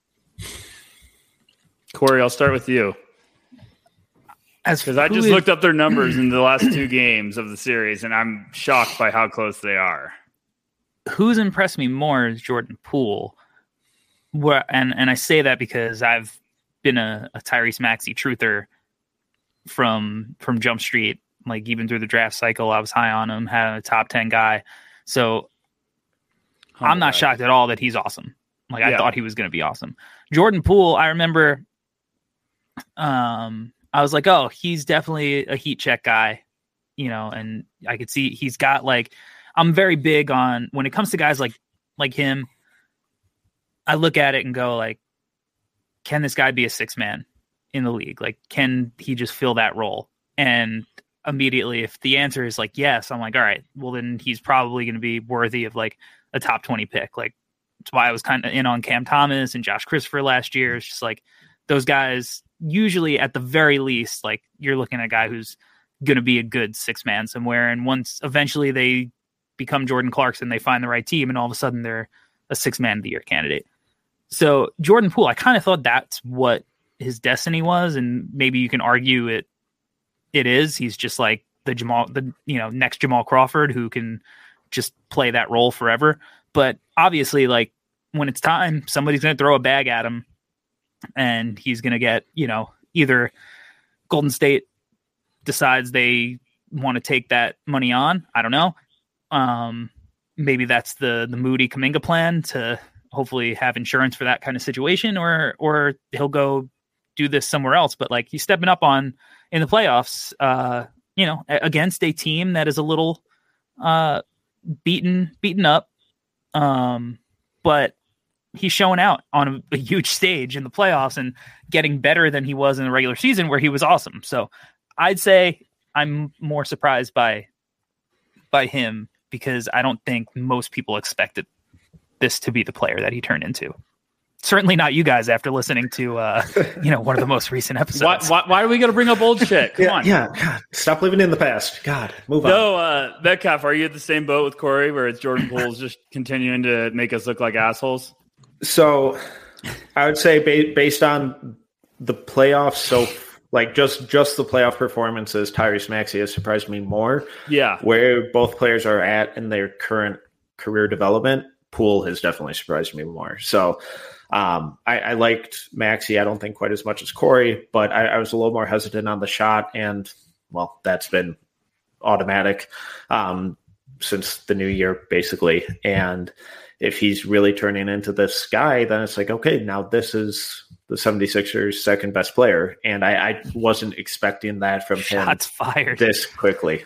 Corey, I'll start with you. Because I just looked up their numbers in the last 2 games of the series, and I'm shocked by how close they are. Who's impressed me more is Jordan Poole. And I say that because I've been a Tyrese Maxey truther from Jump Street. Like even through the draft cycle, I was high on him, had a top 10 guy. So I'm not shocked at all that he's awesome. Like I thought he was going to be awesome. Jordan Poole, I remember, I was like, oh, he's definitely a heat check guy, and I could see he's got I'm very big on when it comes to guys like him. I look at it and go can this guy be a six man in the league? Like, can he just fill that role? And immediately, if the answer is like yes, I'm like, all right, well then he's probably going to be worthy of like a top 20 pick. Like, that's why I was kind of in on Cam Thomas and Josh Christopher last year. It's just like those guys usually at the very least, like you're looking at a guy who's going to be a good six man somewhere. And once eventually they become Jordan Clarkson, they find the right team and all of a sudden they're a 6-man of the year candidate. So Jordan Poole, I kind of thought that's what his destiny was. And maybe you can argue it is. He's just like the next Jamal Crawford who can just play that role forever. But obviously, like when it's time, somebody's going to throw a bag at him and he's going to get, either Golden State decides they want to take that money on. I don't know. Maybe that's the Moody Kuminga plan to hopefully have insurance for that kind of situation, or he'll go do this somewhere else. But like he's stepping up in the playoffs, against a team that is a little beaten up. But he's showing out on a huge stage in the playoffs and getting better than he was in the regular season where he was awesome. So I'd say I'm more surprised by him because I don't think most people expected this to be the player that he turned into. Certainly not you guys after listening to, one of the most recent episodes. Why are we going to bring up old shit? Come on. Yeah. God, stop living in the past. God, move on. No, Metcalf, are you at the same boat with Corey where it's Jordan Poole's just continuing to make us look like assholes? So I would say based on the playoffs, so like just the playoff performances, Tyrese Maxey has surprised me more. Yeah. Where both players are at in their current career development, Poole has definitely surprised me more. So I liked Maxey, I don't think quite as much as Corey, but I was a little more hesitant on the shot. And, well, that's been automatic since the new year, basically. And if he's really turning into this guy, then it's like, okay, now this is the 76ers' second best player. And I wasn't expecting that from him. Shots fired this quickly.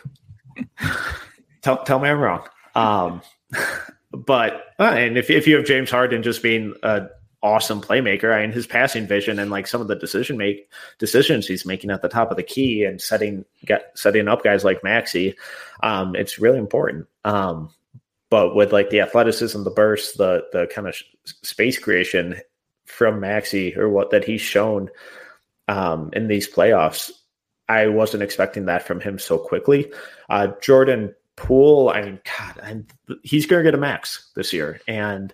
Tell me I'm wrong. But and if you have James Harden just being an awesome playmaker, I mean, his passing vision and like some of the decisions he's making at the top of the key and setting up guys like Maxey, it's really important. But with like the athleticism, the burst, the kind of space creation from Maxey or what that he's shown in these playoffs, I wasn't expecting that from him so quickly. Jordan Poole, I mean, God, he's going to get a max this year, and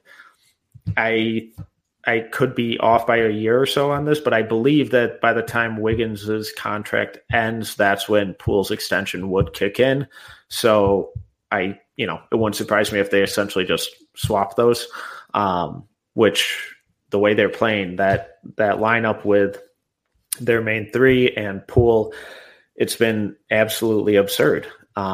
I could be off by a year or so on this, but I believe that by the time Wiggins' contract ends, that's when Poole's extension would kick in. So it wouldn't surprise me if they essentially just swap those, which the way they're playing that lineup with their main three and Poole, it's been absolutely absurd.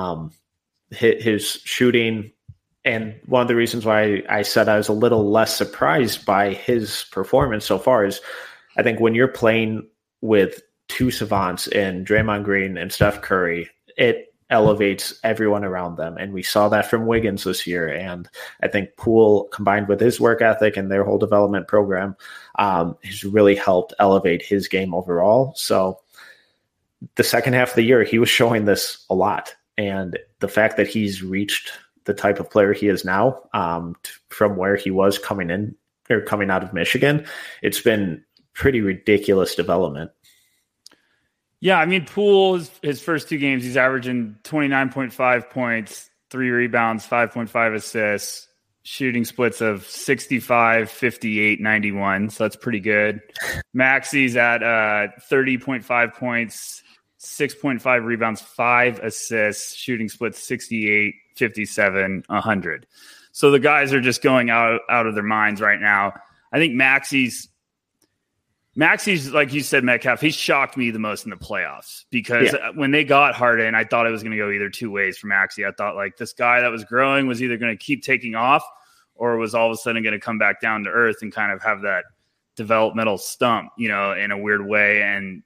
His shooting, and one of the reasons why I said I was a little less surprised by his performance so far is I think when you're playing with two savants in Draymond Green and Steph Curry, it elevates everyone around them. And we saw that from Wiggins this year. And I think Poole, combined with his work ethic and their whole development program, has really helped elevate his game overall. So the second half of the year, he was showing this a lot. And the fact that he's reached the type of player he is now, from where he was coming out of Michigan, it's been pretty ridiculous development. Yeah, I mean, Poole, his first two games, he's averaging 29.5 points, 3 rebounds, 5.5 assists, shooting splits of 65, 58, 91. So that's pretty good. Maxey's at 30.5 points, 6.5 rebounds, 5 assists, shooting splits 68, 57, 100. So the guys are just going out of their minds right now. I think Maxey's, like you said, Metcalf, he shocked me the most in the playoffs because when they got Harden, I thought it was going to go either two ways for Maxey. I thought like this guy that was growing was either going to keep taking off or was all of a sudden going to come back down to earth and kind of have that developmental stump, in a weird way. And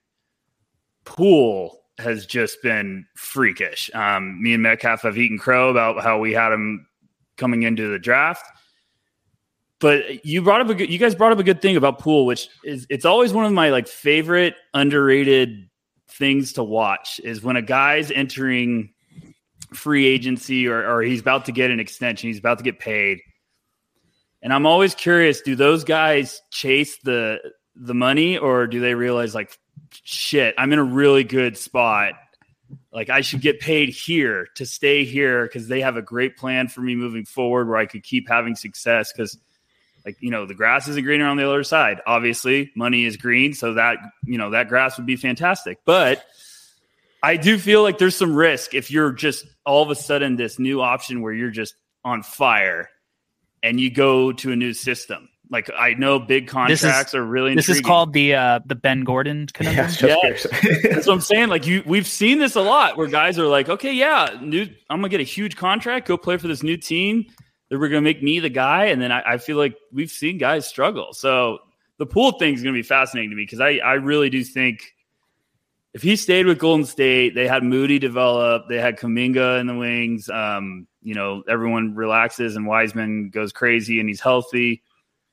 Poole has just been freakish. Me and Metcalf have eaten crow about how we had him coming into the draft. But you guys brought up a good thing about Poole, which is it's always one of my like favorite underrated things to watch is when a guy's entering free agency or he's about to get an extension, he's about to get paid. And I'm always curious, do those guys chase the money or do they realize like, shit, I'm in a really good spot. Like I should get paid here to stay here because they have a great plan for me moving forward where I could keep having success because like, the grass isn't greener on the other side. Obviously, money is green, so that, that grass would be fantastic. But I do feel like there's some risk if you're just all of a sudden this new option where you're just on fire and you go to a new system. Like I know big contracts are really intriguing. This is called the Ben Gordon conundrum. That's what I'm saying. Like we've seen this a lot where guys are like, okay, yeah, I'm gonna get a huge contract, go play for this new team. That we're gonna make me the guy, and then I feel like we've seen guys struggle. So the Poole thing is gonna be fascinating to me because I really do think if he stayed with Golden State, they had Moody develop, they had Kuminga in the wings. Everyone relaxes and Wiseman goes crazy and he's healthy.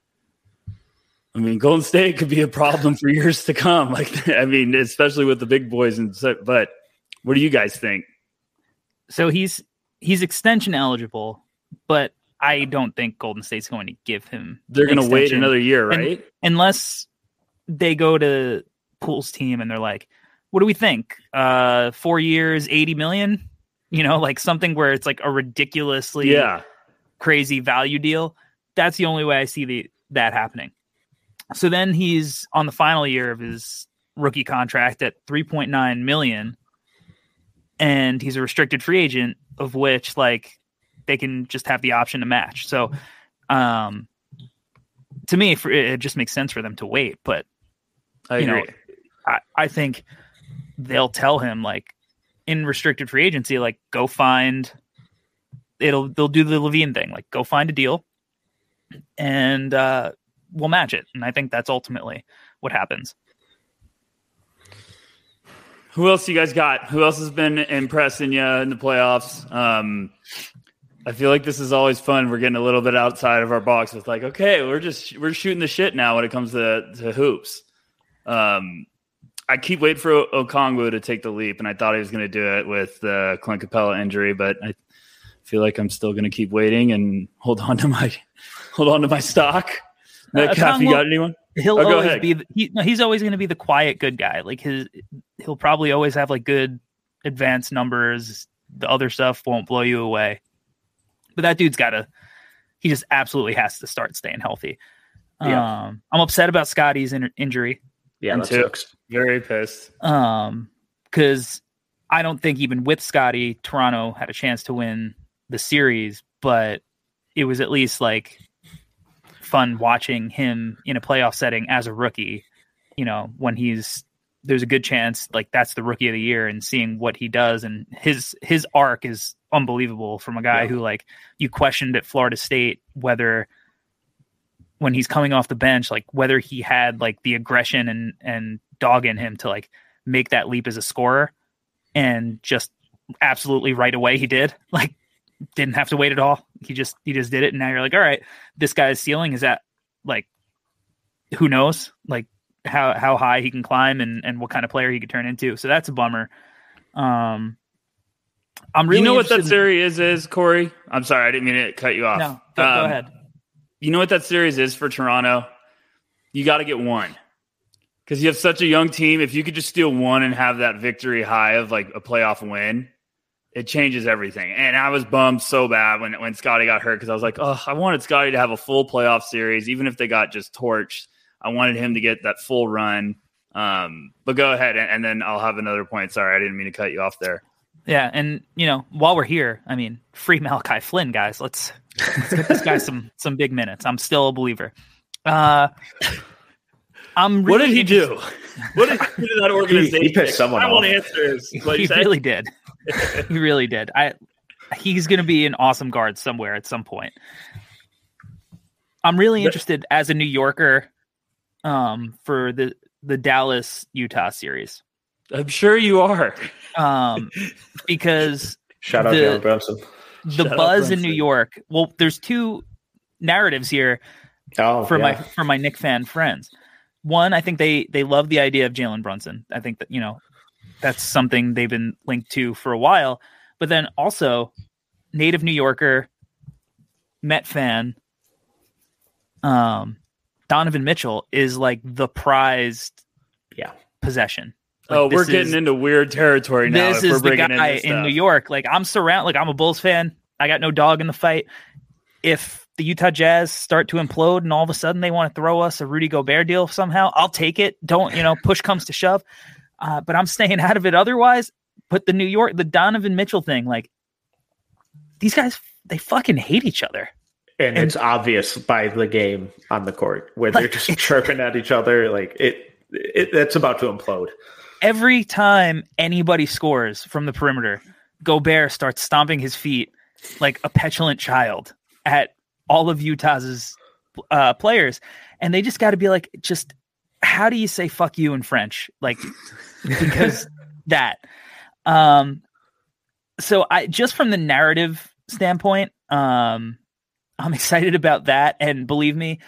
I mean, Golden State could be a problem for years to come. Especially with the big boys. But what do you guys think? So he's extension eligible, but I don't think Golden State's going to give him. They're going to wait another year, right? Unless they go to Poole's team and they're like, "What do we think? 4 years, $80 million? Like something where it's like a ridiculously crazy value deal." That's the only way I see that happening. So then he's on the final year of his rookie contract at $3.9 million, and he's a restricted free agent, of which like they can just have the option to match. So, to me, it just makes sense for them to wait. But I agree. I think they'll tell him like in restricted free agency, like go find. They'll do the Levine thing, like go find a deal, and we'll match it. And I think that's ultimately what happens. Who else you guys got? Who else has been impressing you in the playoffs? I feel like this is always fun. We're getting a little bit outside of our box with like, okay, we're shooting the shit now when it comes to hoops. I keep waiting for Okongwu to take the leap, and I thought he was going to do it with the Clint Capella injury, but I feel like I'm still going to keep waiting and hold on to my stock. Metcalf, you got anyone? He'll always be. He's always going to be the quiet good guy. Like he'll probably always have like good advanced numbers. The other stuff won't blow you away. But that dude's he just absolutely has to start staying healthy. Yeah. I'm upset about Scotty's injury. Yeah, that sucks. Very pissed. Because I don't think even with Scotty, Toronto had a chance to win the series, but it was at least like fun watching him in a playoff setting as a rookie, when there's a good chance like that's the rookie of the year, and seeing what he does, and his arc is unbelievable from a guy who like you questioned at Florida State whether when he's coming off the bench, like whether he had like the aggression and dog in him to like make that leap as a scorer, and just absolutely right away he did. Like didn't have to wait at all. He just did it. And now you're like, all right, this guy's ceiling is at like, who knows like how high he can climb and what kind of player he could turn into. So that's a bummer. I'm really, what that series is, Corey? I'm sorry. I didn't mean to cut you off. No, go ahead. You know what that series is for Toronto? You got to get one. Because you have such a young team. If you could just steal one and have that victory high of like a playoff win, it changes everything. And I was bummed so bad when Scotty got hurt because I was like, oh, I wanted Scotty to have a full playoff series, even if they got just torched. I wanted him to get that full run. But go ahead, and then I'll have another point. Sorry, I didn't mean to cut you off there. Yeah, and while we're here, I mean, free Malachi Flynn, guys. Let's get this guy some big minutes. I'm still a believer. What did he do? What did he do to that organization? He pissed someone off. I want answers. He really did. He really did. He's going to be an awesome guard somewhere at some point. I'm really interested as a New Yorker for the Dallas Utah series. I'm sure you are. Because shout out Jalen Brunson. The buzz in New York. Well, there's two narratives here. for my Knick fan friends. One, I think they love the idea of Jalen Brunson. I think that, that's something they've been linked to for a while. But then also, native New Yorker, Met fan, Donovan Mitchell is like the prized possession. Like, we're getting into weird territory now. This is the guy in New York. Like, I'm a Bulls fan. I got no dog in the fight. If the Utah Jazz start to implode and all of a sudden they want to throw us a Rudy Gobert deal somehow, I'll take it. Don't, push comes to shove. But I'm staying out of it otherwise. But the Donovan Mitchell thing, like, these guys, they fucking hate each other. And it's obvious by the game on the court where they're just chirping at each other. Like, it's about to implode. Every time anybody scores from the perimeter, Gobert starts stomping his feet like a petulant child at all of Utah's players. And they just got to be like, just how do you say fuck you in French? Like, because that. So I just from the narrative standpoint, I'm excited about that. And believe me,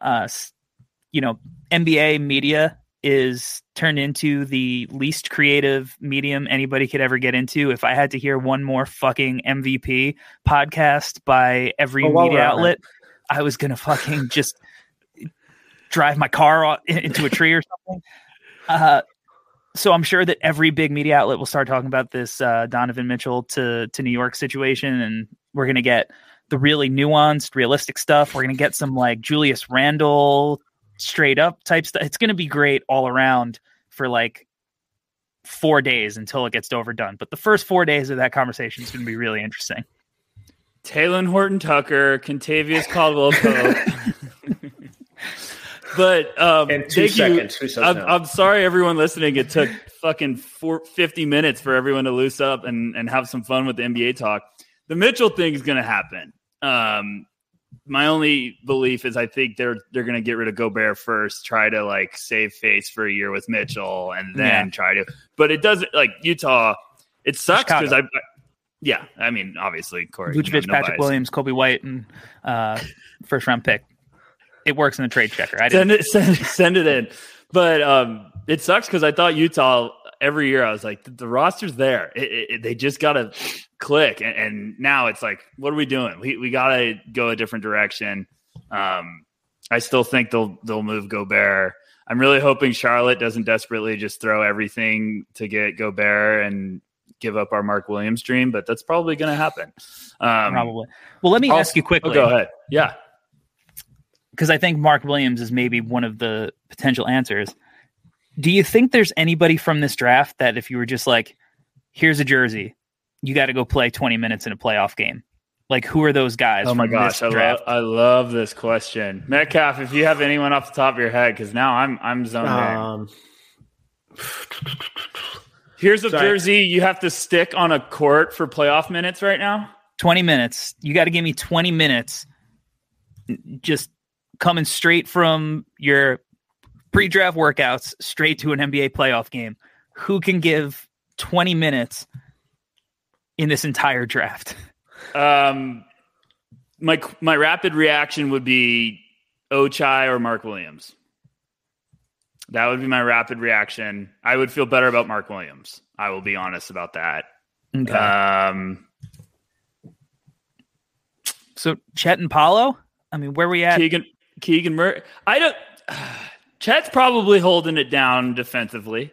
NBA media is turned into the least creative medium anybody could ever get into. If I had to hear one more fucking MVP podcast by every media outlet, I was going to fucking just drive my car into a tree or something. So I'm sure that every big media outlet will start talking about this Donovan Mitchell to New York situation. And we're going to get the really nuanced, realistic stuff. We're going to get some like Julius Randle straight up type stuff. It's going to be great all around for like 4 days until it gets overdone. But the first 4 days of that conversation is going to be really interesting. Taylor Horton Tucker, Contavious Caldwell-Pope. But in 2 seconds. I'm sorry, everyone listening. It took fucking 50 minutes for everyone to loose up and have some fun with the NBA talk. The Mitchell thing is going to happen. My only belief is I think they're going to get rid of Gobert first, try to like save face for a year with Mitchell, and then try to. But it doesn't like Utah. It sucks because I mean, obviously, Corey, Vucevic, Patrick Williams, Kobe White, and first round pick. It works in the trade checker. Send it in. But it sucks because I thought Utah every year. I was like, the roster's there. They just got to click. And now it's like, what are we doing? We got to go a different direction. I still think they'll move Gobert. I'm really hoping Charlotte doesn't desperately just throw everything to get Gobert and give up our Mark Williams dream, but that's probably going to happen. Probably. Well, let me ask you quickly. Go ahead. Yeah. Because I think Mark Williams is maybe one of the potential answers. Do you think there's anybody from this draft that if you were just like, here's a jersey, you got to go play 20 minutes in a playoff game? Like, who are those guys? Oh my gosh, I love this question. Metcalf, if you have anyone off the top of your head, because now I'm zoned in. Here's a jersey you have to stick on a court for playoff minutes right now. 20 minutes. You got to give me 20 minutes. Just coming straight from your pre-draft workouts straight to an NBA playoff game. Who can give 20 minutes in this entire draft? My rapid reaction would be Ochai or Mark Williams. That would be my rapid reaction. I would feel better about Mark Williams. I will be honest about that. Okay. So Chet and Paolo? I mean, where are we at? Keegan Murray. Chet's probably holding it down defensively.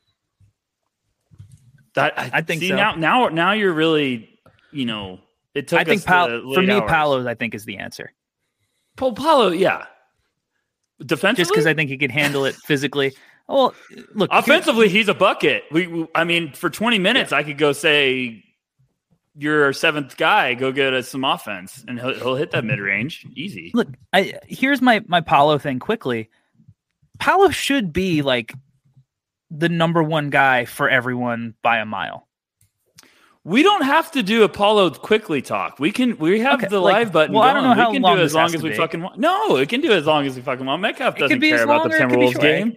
I think so. Now you're really, it took. I think for me, Paolo, I think is the answer. Paolo, yeah. Defensively, just because I think he can handle it physically. Well, look, offensively, he's a bucket. I mean, for 20 minutes, I could go say, you're our seventh guy. Go get us some offense, and he'll hit that mid range easy. Look, here's my Paolo thing quickly. Paolo should be like the number one guy for everyone by a mile. We don't have to do a Paolo quickly talk. We have the live button. Well, going. I don't know how we can long do as long as we be. fucking want. No, it can do as long as we fucking want. Metcalf doesn't care about the Timberwolves game.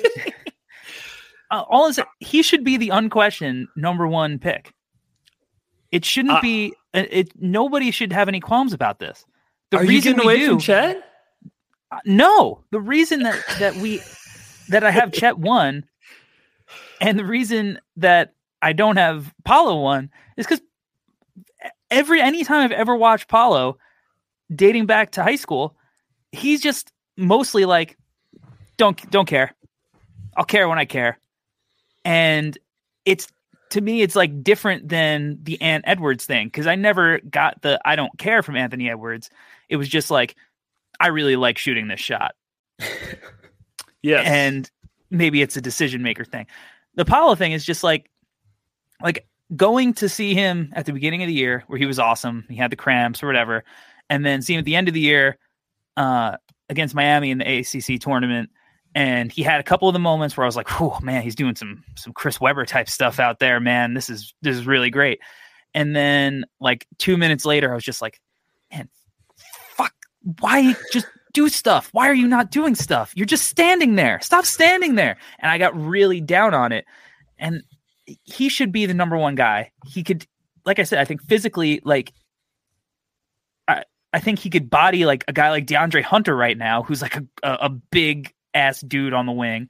All is he should be the unquestioned number one pick. It shouldn't be. Nobody should have any qualms about this. Are you getting away from Chet? No, the reason that I have Chet 1 and the reason that I don't have Paolo 1 is because anytime I've ever watched Paolo dating back to high school, he's just mostly like, don't care. I'll care when I care. And to me, it's like different than the Ant Edwards thing. Cause I never got the, I don't care from Anthony Edwards. It was just like, I really like shooting this shot. Yes. And maybe it's a decision maker thing. The Paolo thing is just like going to see him at the beginning of the year where he was awesome. He had the cramps or whatever. And then see him at the end of the year against Miami in the ACC tournament. And he had a couple of the moments where I was like, oh man, he's doing some Chris Webber type stuff out there, man. This is really great. And then like 2 minutes later, I was just like, man, fuck, why just do stuff? Why are you not doing stuff? You're just standing there. Stop standing there. And I got really down on it. And he should be the number one guy. He could, like I said, I think physically, like, I think he could body like a guy like DeAndre Hunter right now, who's like a big ass dude on the wing.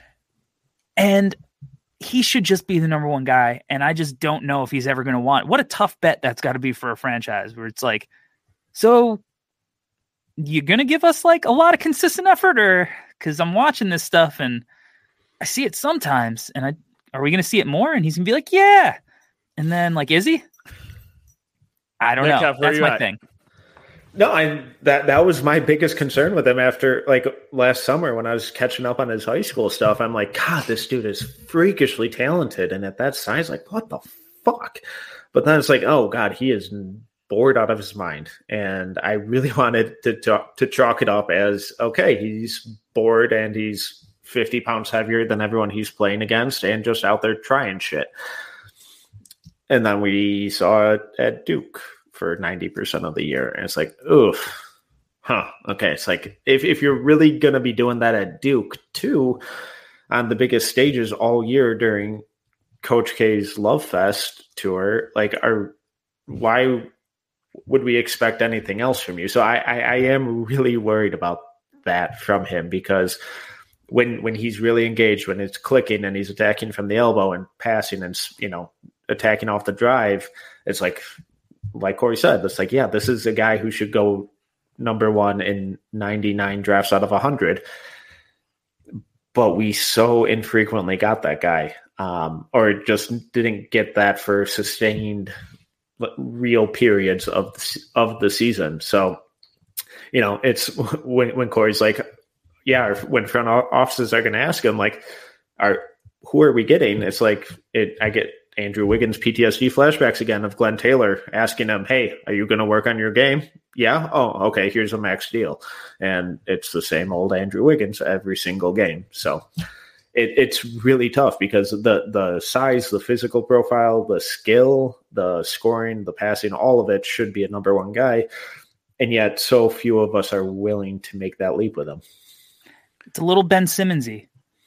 And he should just be the number one guy. And I just don't know if he's ever going to want. What a tough bet that's got to be for a franchise where it's like, so you're going to give us like a lot of consistent effort, or because I'm watching this stuff and I see it sometimes, and are we going to see it more? And he's going to be like, yeah. And then like, is he? I don't know. That's my thing. No, that was my biggest concern with him after like last summer when I was catching up on his high school stuff. I'm like, God, this dude is freakishly talented, and at that size, like, what the fuck? But then it's like, oh God, he is bored out of his mind, and I really wanted to chalk it up as okay, he's bored and he's 50 pounds heavier than everyone he's playing against, and just out there trying shit. And then we saw it at Duke for 90% of the year. And it's like, oof, okay. It's like, if you're really going to be doing that at Duke too, on the biggest stages all year during Coach K's Love Fest tour, like, why would we expect anything else from you? So I am really worried about that from him, because when he's really engaged, when it's clicking and he's attacking from the elbow and passing and, attacking off the drive, it's like Corey said, it's like, yeah, this is a guy who should go number one in 99 drafts out of 100. But we so infrequently got that guy, or just didn't get that for sustained real periods of the season. So, it's when Corey's like, yeah, when front offices are going to ask him, like, who are we getting? It's like, I get Andrew Wiggins PTSD flashbacks again of Glenn Taylor asking him, hey, are you going to work on your game? Yeah. Oh, okay. Here's a max deal. And it's the same old Andrew Wiggins every single game. So it's really tough because the size, the physical profile, the skill, the scoring, the passing, all of it should be a number one guy. And yet so few of us are willing to make that leap with him. It's a little Ben Simmonsy.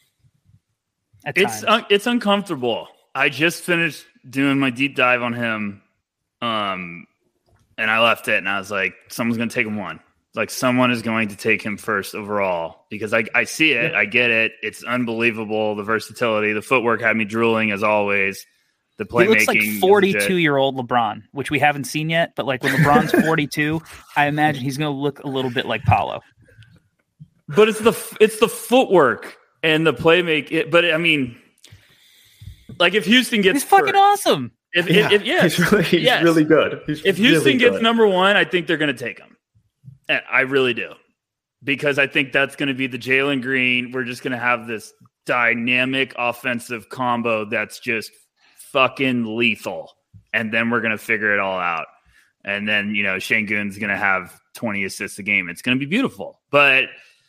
It's uncomfortable. I just finished doing my deep dive on him, and I left it, and I was like, someone's going to take him one. Like, someone is going to take him first overall, because I see it. I get it. It's unbelievable, the versatility. The footwork had me drooling, as always. The playmaking. He looks like 42-year-old LeBron, which we haven't seen yet. But, like, when LeBron's 42, I imagine he's going to look a little bit like Paolo. But it's the footwork and the playmaking. But, I mean, like, if Houston gets he's fucking awesome. He's really good. If Houston gets number one, I think they're going to take him. I really do, because I think that's going to be the Jalen Green. We're just going to have this dynamic offensive combo that's just fucking lethal, and then we're going to figure it all out. And then Şengün's going to have 20 assists a game. It's going to be beautiful, but.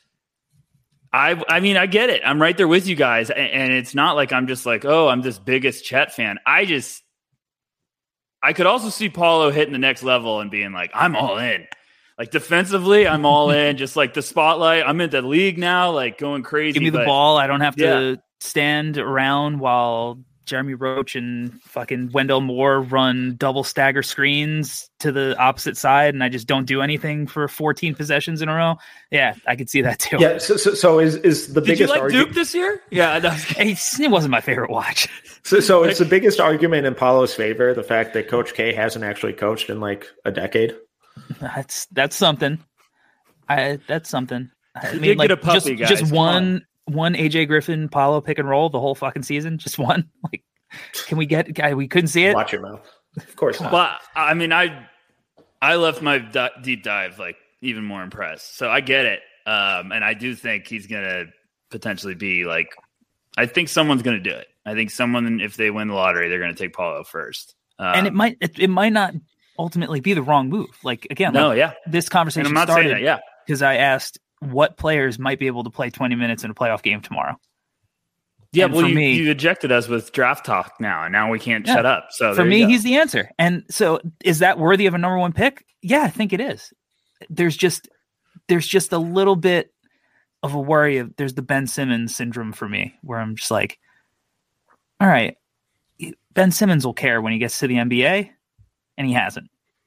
I mean, I get it. I'm right there with you guys. And it's not like I'm just like, oh, I'm this biggest Chet fan. I could also see Paolo hitting the next level and being like, I'm all in. Like, defensively, I'm all in. Just like the spotlight. I'm in the league now, like going crazy. Give me the ball. I don't have to stand around while Jeremy Roach and fucking Wendell Moore run double stagger screens to the opposite side, and I just don't do anything for 14 possessions in a row. Yeah, I could see that too. Yeah. So is the Did biggest you like argument Duke this year? Yeah, It wasn't my favorite watch. So it's the biggest argument in Paulo's favor, the fact that Coach K hasn't actually coached in like a decade. That's something. That's something. I You mean, did like get a puppy, guys. just Come one AJ Griffin Paulo pick and roll the whole fucking season. Just one. Like, can we get? Guy, we couldn't see it. Watch your mouth. Of course not. But I mean, I left my deep dive like even more impressed. So I get it, and I do think he's gonna potentially be like. I think someone's gonna do it. I think someone, if they win the lottery, they're gonna take Paulo first. And it might not ultimately be the wrong move. Like again, this conversation and I'm not started saying that, because I asked what players might be able to play 20 minutes in a playoff game tomorrow. Yeah, and well, you ejected us with draft talk now, and now we can't shut up. So for me, he's the answer. And so, is that worthy of a number one pick? Yeah, I think it is. There's just a little bit of a worry of there's the Ben Simmons syndrome for me, where I'm just like, all right, Ben Simmons will care when he gets to the NBA, and he hasn't.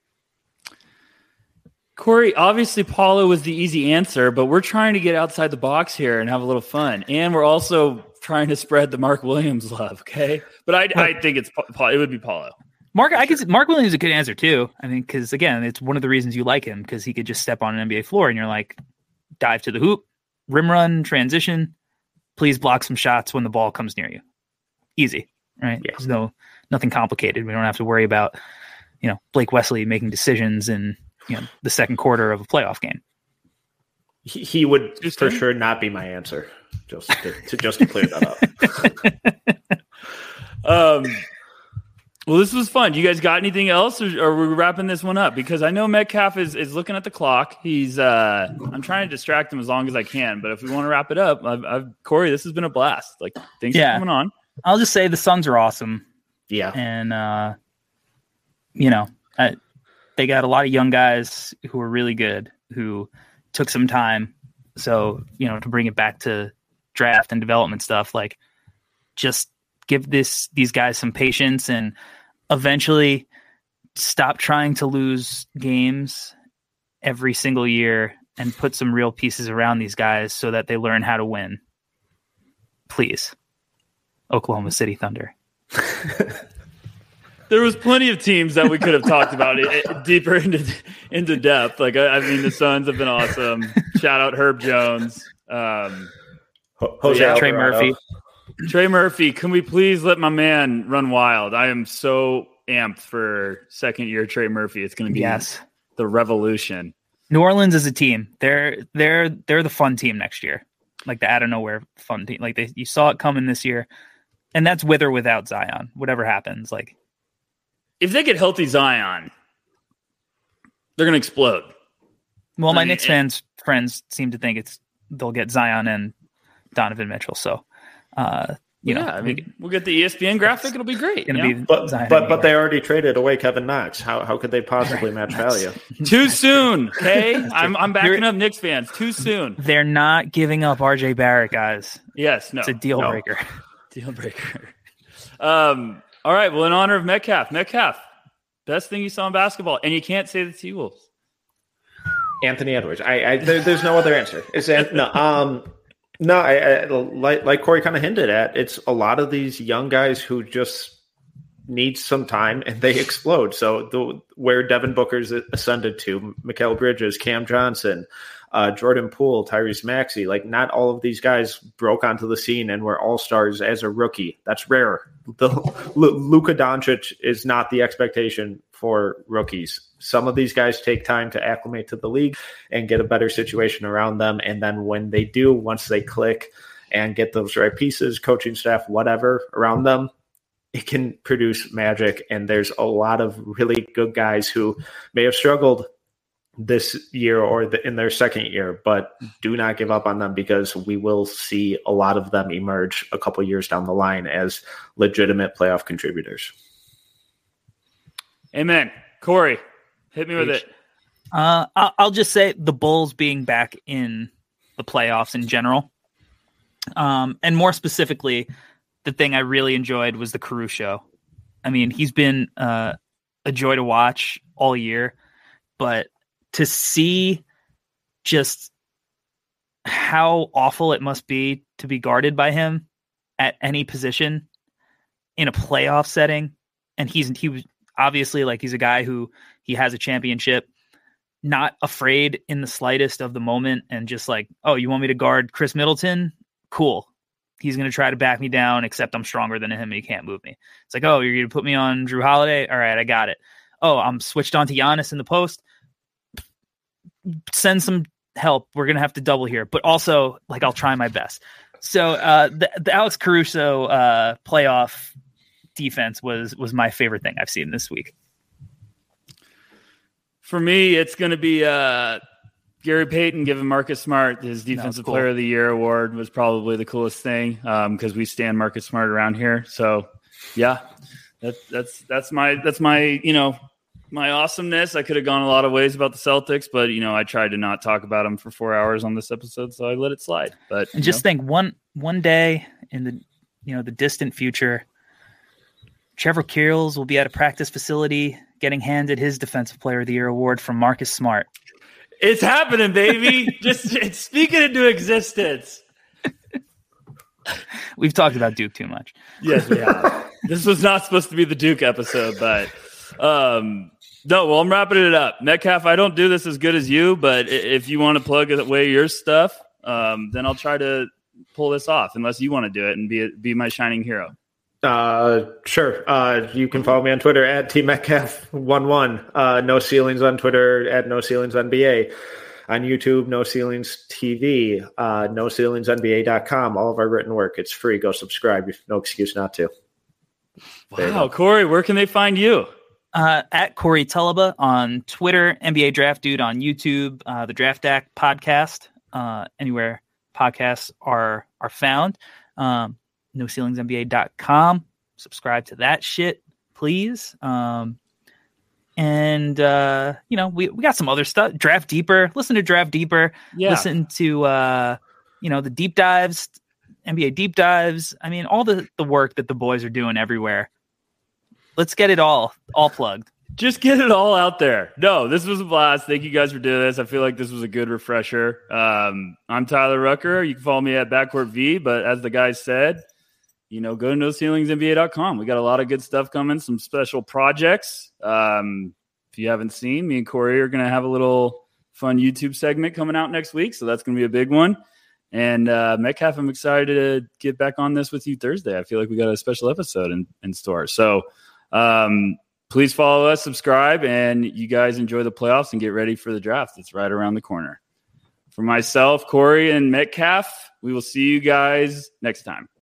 Corey, obviously Paulo was the easy answer, but we're trying to get outside the box here and have a little fun. And we're also trying to spread the Mark Williams love, okay? But I think it would be Paulo. Mark Williams is a good answer too. I mean, because again, it's one of the reasons you like him, because he could just step on an NBA floor and you're like, dive to the hoop, rim run, transition, please block some shots when the ball comes near you. Easy, right? Yeah. There's nothing complicated. We don't have to worry about, Blake Wesley making decisions in the second quarter of a playoff game. He would for sure not be my answer. Just to clear that up. Well, this was fun. You guys got anything else, or are we wrapping this one up? Because I know Metcalf is looking at the clock. He's I'm trying to distract him as long as I can. But if we want to wrap it up, Corey, this has been a blast. Like, thanks for coming on. I'll just say the Suns are awesome. Yeah, and they got a lot of young guys who are really good, who took some time. So, to bring it back to draft and development stuff, like just give these guys some patience and eventually stop trying to lose games every single year and put some real pieces around these guys so that they learn how to win. Please. Oklahoma City Thunder. There was plenty of teams that we could have talked about deeper into depth. Like, I mean, the Suns have been awesome. Shout out Herb Jones. Trey Murphy. Trey Murphy, can we please let my man run wild? I am so amped for second year Trey Murphy. It's going to be the revolution. New Orleans is a team. They're the fun team next year. Like the out of nowhere fun team. Like you saw it coming this year. And that's with or without Zion, whatever happens. Like, if they get healthy Zion, they're going to explode. Well, my Knicks friends seem to think they'll get Zion and Donovan Mitchell. So, we'll get the ESPN graphic. It'll be great. But they already traded away Kevin Knox. How could they possibly match value? Too soon. Okay, I'm backing up Knicks fans. Too soon. They're not giving up RJ Barrett, guys. Yes, no, it's a deal breaker. Deal breaker. All right. Well, in honor of Metcalf, best thing you saw in basketball, and you can't say the T-Wolves. Anthony Edwards. There's no other answer. Like Corey kind of hinted at, it's a lot of these young guys who just need some time and they explode. So where Devin Booker's ascended to, Mikal Bridges, Cam Johnson, Jordan Poole, Tyrese Maxey, like not all of these guys broke onto the scene and were all-stars as a rookie. That's rare. Luka Doncic is not the expectation for rookies. Some of these guys take time to acclimate to the league and get a better situation around them. And then when they do, once they click and get those right pieces, coaching staff, whatever around them, it can produce magic. And there's a lot of really good guys who may have struggled this year or in their second year, but do not give up on them, because we will see a lot of them emerge a couple years down the line as legitimate playoff contributors. Amen. Corey, hit me with it. I'll just say the Bulls being back in the playoffs in general, and more specifically, the thing I really enjoyed was the Caruso. I mean, he's been a joy to watch all year, but to see just how awful it must be to be guarded by him at any position in a playoff setting. And he was obviously, like, he's a guy who he has a championship, not afraid in the slightest of the moment. And just like, oh, you want me to guard Chris Middleton? Cool. He's going to try to back me down, except I'm stronger than him and he can't move me. It's like, oh, you're going to put me on Drew Holiday? All right, I got it. Oh, I'm switched on to Giannis in the post. Send some help. We're going to have to double here, but also, like, I'll try my best. So the Alex Caruso playoff defense was my favorite thing I've seen this week. For me, it's going to be Gary Payton giving Marcus Smart his Defensive Player of the Year award was probably the coolest thing because we stand Marcus Smart around here. So, yeah, that's my my awesomeness. I could have gone a lot of ways about the Celtics, but I tried to not talk about them for 4 hours on this episode, so I let it slide. But and just think one day in the the distant future, Trevor Keels will be at a practice facility getting handed his Defensive Player of the Year award from Marcus Smart. It's happening, baby. It's speaking into existence. We've talked about Duke too much. Yes, we have. This was not supposed to be the Duke episode, but no, well, I'm wrapping it up. Metcalf, I don't do this as good as you, but if you want to plug away your stuff, then I'll try to pull this off, unless you want to do it and be my shining hero. Sure. You can follow me on Twitter at tmetcalf11. No Ceilings on Twitter at No Ceilings NBA. On YouTube, No Ceilings TV. NoCeilingsNBA.com. All of our written work. It's free. Go subscribe. No excuse not to. Wow, Corey, where can they find you? At Corey Tulaba on Twitter, NBA Draft Dude on YouTube, the Draft Act podcast, anywhere podcasts are found. NoCeilingsNBA.com. Subscribe to that shit, please. And we got some other stuff. Draft Deeper. Listen to Draft Deeper. Yeah. Listen to the deep dives, NBA deep dives. I mean, all the work that the boys are doing everywhere. Let's get it all plugged. Just get it all out there. No, this was a blast. Thank you guys for doing this. I feel like this was a good refresher. I'm Tyler Rucker. You can follow me at Backcourt V, but as the guys said, go to NoCeilingsNBA.com. We got a lot of good stuff coming, some special projects. If you haven't seen, me and Corey are going to have a little fun YouTube segment coming out next week, so that's going to be a big one. And Metcalf, I'm excited to get back on this with you Thursday. I feel like we got a special episode in store. So please follow us, subscribe, and you guys enjoy the playoffs and get ready for the draft. It's right around the corner. For myself, Corey, and Metcalf, we will see you guys next time.